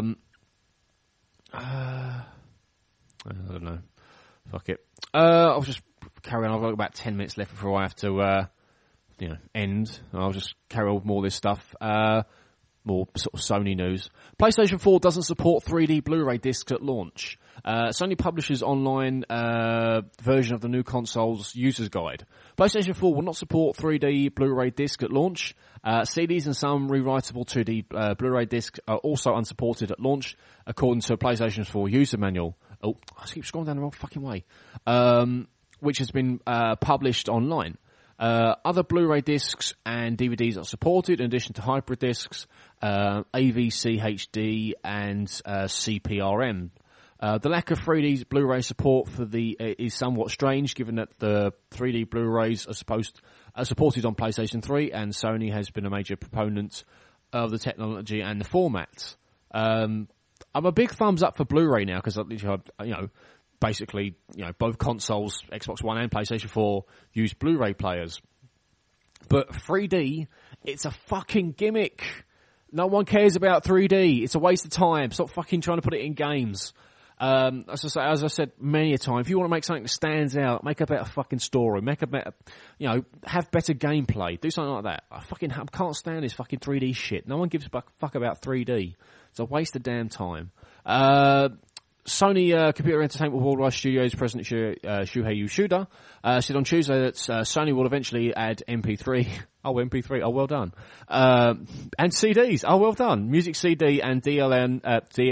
don't know. Fuck it. I'll just carry on. I've got about 10 minutes left before I have to, end. I'll just carry on with more of this stuff. More sort of Sony news. PlayStation 4 doesn't support 3D Blu-ray discs at launch. Sony publishes online version of the new console's user's guide. PlayStation 4 will not support 3D Blu-ray disc at launch. CDs and some rewritable 2D Blu-ray discs are also unsupported at launch, according to PlayStation 4 user manual. Oh, I keep scrolling down the wrong fucking way. Which has been published online. Other Blu-ray discs and DVDs are supported in addition to hybrid discs, AVC HD and CPRM. The lack of 3D Blu-ray support for is somewhat strange, given that the 3D Blu-rays are supported on PlayStation 3, and Sony has been a major proponent of the technology and the format. I'm a big thumbs up for Blu-ray now because basically, both consoles, Xbox One and PlayStation 4, use Blu-ray players. But 3D, it's a fucking gimmick. No one cares about 3D. It's a waste of time. Stop fucking trying to put it in games. As I said many a time, if you want to make something that stands out, make a better fucking story, make a better, have better gameplay, do something like that. I can't stand this fucking 3D shit. No one gives a fuck about 3D. It's a waste of damn time. Sony Computer Entertainment Worldwide Studios President Shuhei Yoshida said on Tuesday that Sony will eventually add MP3. Oh, MP3. Oh, well done. And CDs. Oh, well done. Music CD and DLNA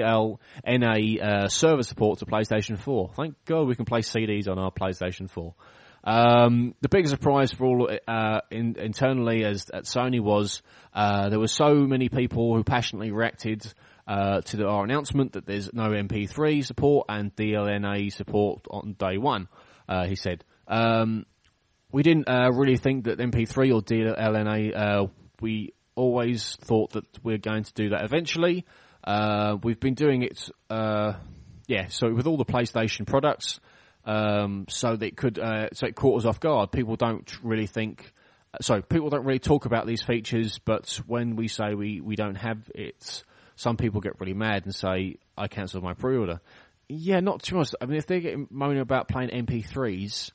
server support to PlayStation 4. Thank God we can play CDs on our PlayStation 4. The biggest surprise for all internally at Sony was there were so many people who passionately reacted to our announcement that there's no MP3 support and DLNA support on day one, he said. We didn't really think that MP3 or DLNA, we always thought that we're going to do that eventually. We've been doing it, so with all the PlayStation products, so that it caught us off guard. People don't really talk about these features, but when we say we don't have it, some people get really mad and say, I cancelled my pre-order. Yeah, not too much. I mean, if they're getting moaning about playing MP3s,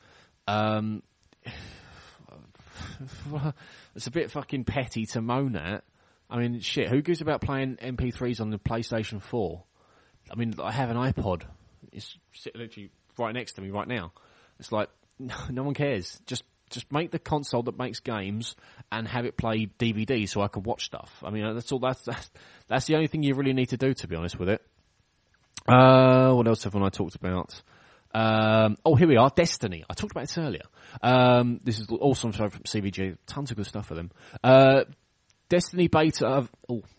it's a bit fucking petty to moan at. I mean, shit, who gives about playing MP3s on the PlayStation 4? I mean, I have an iPod. It's literally right next to me right now. It's like, no one cares. Just make the console that makes games and have it play DVD so I can watch stuff. I mean, that's all. That's the only thing you really need to do, to be honest with it. What else haven't I talked about? Here we are. Destiny. I talked about this earlier. This is awesome show from CVG. Tons of good stuff for them. Destiny beta.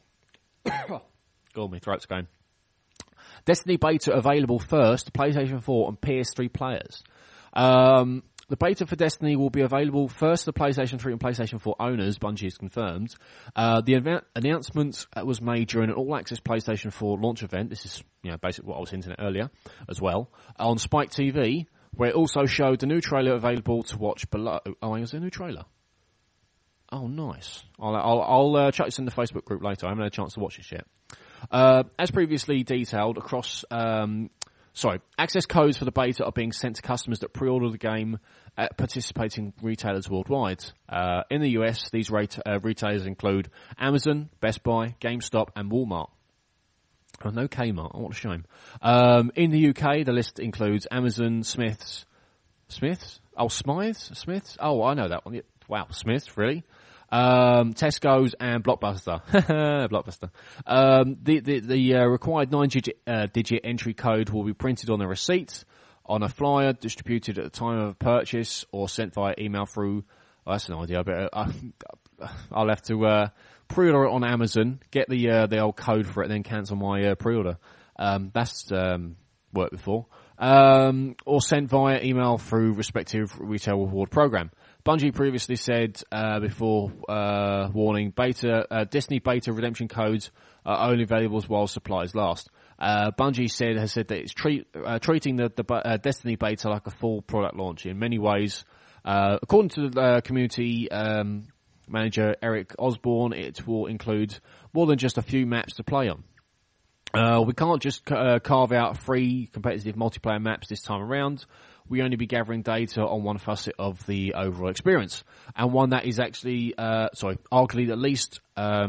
God, my throat's going. Destiny beta available first to PlayStation 4 and PS3 players. The beta for Destiny will be available first to PlayStation 3 and PlayStation 4 owners, Bungie has confirmed. The announcement was made during an all-access PlayStation 4 launch event. This is, basically what I was hinting at earlier as well. On Spike TV, where it also showed the new trailer available to watch below. Oh, is there a new trailer? Oh, nice. I'll chuck this in the Facebook group later. I haven't had a chance to watch this yet. As previously detailed, access codes for the beta are being sent to customers that pre-order the game at participating retailers worldwide. In the US, these retailers include Amazon, Best Buy, GameStop, and Walmart. Oh, no Kmart. Oh, what a shame. In the UK, the list includes Amazon, Smiths? Oh, Smiths? Oh, I know that one. Wow, Smiths, really? Tesco's and Blockbuster. Blockbuster. The required 9-digit entry code will be printed on a receipt, on a flyer distributed at the time of purchase, or sent via email through. Oh, that's an idea. But I'll have to pre-order it on Amazon, get the old code for it, and then cancel my pre-order. That's worked before. Or sent via email through respective retail reward program. Bungie previously said before warning, Destiny beta redemption codes are only available while supplies last. Bungie has said that it's treating the Destiny beta like a full product launch in many ways. According to the community manager Eric Osborne, it will include more than just a few maps to play on. We can't just carve out free competitive multiplayer maps this time around. We only be gathering data on one facet of the overall experience, and one that is actually, arguably the least,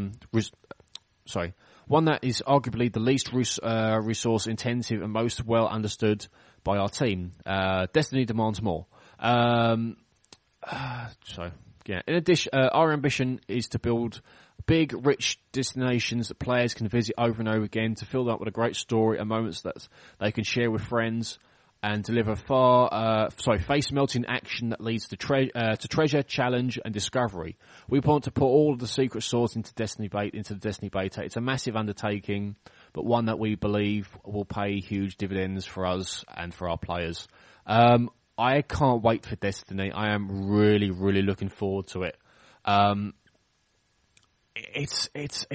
one that is arguably the least resource intensive and most well understood by our team. Destiny demands more. In addition, our ambition is to build big, rich destinations that players can visit over and over again, to fill up with a great story and moments that they can share with friends, and deliver face-melting action that leads to treasure, challenge, and discovery. We want to put all of the secret sauce into the Destiny beta. It's a massive undertaking, but one that we believe will pay huge dividends for us and for our players. I can't wait for Destiny. I am really, really looking forward to it. It's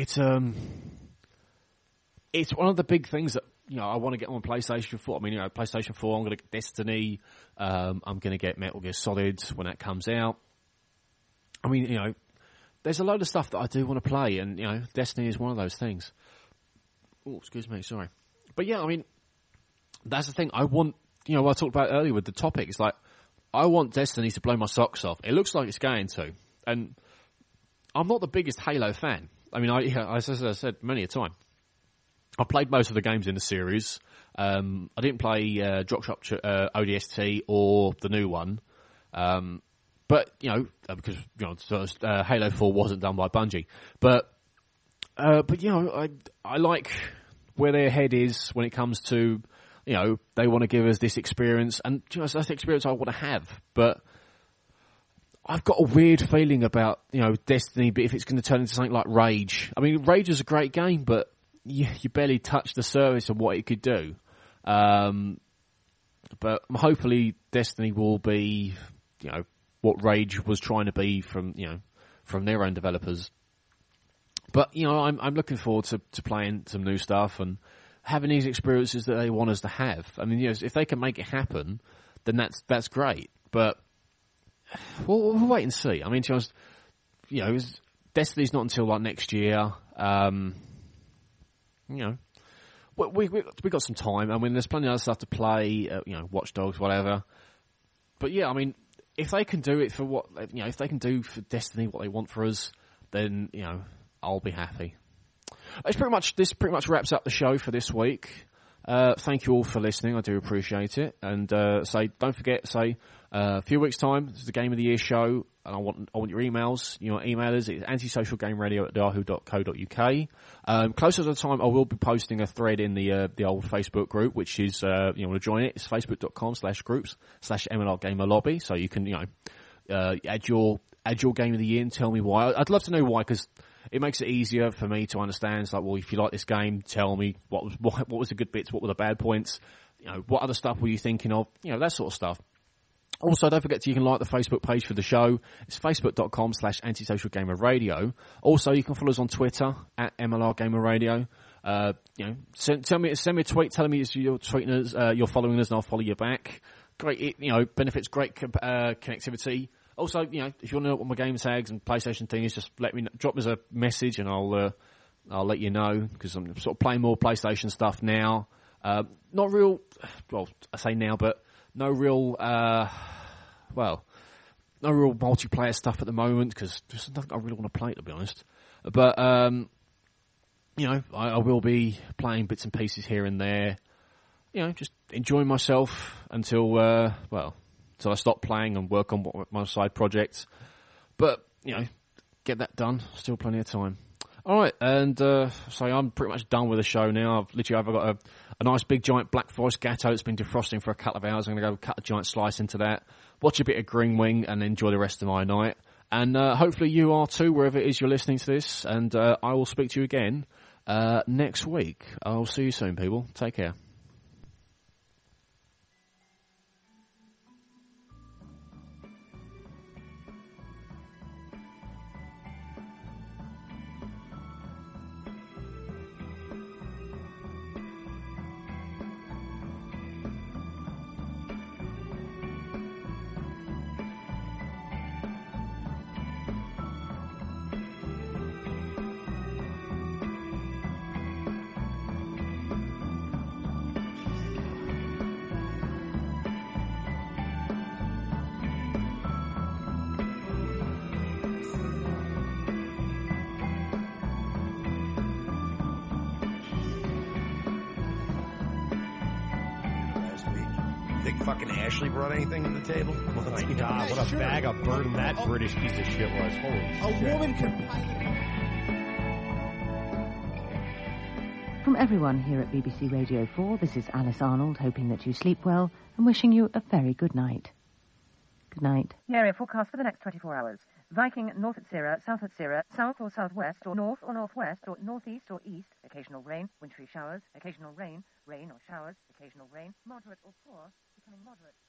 one of the big things that, I want to get on PlayStation 4. I mean, PlayStation 4, I'm going to get Destiny. I'm going to get Metal Gear Solid when that comes out. I mean, there's a load of stuff that I do want to play, and, Destiny is one of those things. Oh, excuse me, sorry. But yeah, I mean, that's the thing. I want, what I talked about earlier with the topic. It's like, I want Destiny to blow my socks off. It looks like it's going to. And I'm not the biggest Halo fan. I mean, as I said many a time, I played most of the games in the series. I didn't play DropShot ODST or the new one. But, because, Halo 4 wasn't done by Bungie. But I like where their head is when it comes to, they want to give us this experience. And, that's the experience I want to have. But I've got a weird feeling about, Destiny, but if it's going to turn into something like Rage. I mean, Rage is a great game, but you barely touch the surface of what it could do. But hopefully Destiny will be, what Rage was trying to be from their own developers. But, I'm looking forward to playing some new stuff and having these experiences that they want us to have. I mean, if they can make it happen, then that's great. But we'll wait and see. I mean, to be honest, Destiny's not until like next year. We got some time. I mean, there's plenty of other stuff to play. Watch Dogs, whatever. But yeah, I mean, if they can do it for what if they can do for Destiny what they want for us, then I'll be happy. This pretty much wraps up the show for this week. Thank you all for listening. I do appreciate it. And don't forget, a few weeks' time, this is the Game of the Year show, and I want your emails. Your emailers, it's antisocialgameradio@yahoo.co.uk. Closer to the time, I will be posting a thread in the old Facebook group, which is, want to join it, it's facebook.com/groups/MLR Gamer Lobby. So you can, add your Game of the Year and tell me why. I'd love to know why, because it makes it easier for me to understand. It's like, well, if you like this game, tell me what was the good bits, what were the bad points, what other stuff were you thinking of, that sort of stuff. Also, don't forget you can like the Facebook page for the show. It's facebook.com/antisocialgamerradio. Also, you can follow us on Twitter @MLRGamerRadio. Send me a tweet telling me you're tweeting us, you're following us, and I'll follow you back. Great, benefits great connectivity. Also, if you want to know what my game tags and PlayStation thing is, just drop us a message and I'll I'll let you know, because I'm sort of playing more PlayStation stuff now. Not real, well, I say now, but no real, no real multiplayer stuff at the moment, because there's nothing I really want to play, to be honest. But, you know, I will be playing bits and pieces here and there, you know, just enjoying myself until I stop playing and work on my side projects. But, you know, get that done. Still plenty of time. All right, and so I'm pretty much done with the show now. I've got a nice big giant Black Forest Gatto that's been defrosting for a couple of hours. I'm going to go cut a giant slice into that, watch a bit of Green Wing, and enjoy the rest of my night. And hopefully you are too, wherever it is you're listening to this. And I will speak to you again next week. I'll see you soon, people. Take care. Ashley brought anything to the table? Oh my God, what a bag of burden that British piece of shit was. Holy shit. A woman can... From everyone here at BBC Radio 4, this is Alice Arnold, hoping that you sleep well and wishing you a very good night. Good night. The area forecast for the next 24 hours. Viking north at Sierra, south at Sierra, south or southwest, or north or northwest, or northeast or east. Occasional rain, wintry showers, occasional rain, rain or showers, occasional rain, moderate or poor, becoming moderate.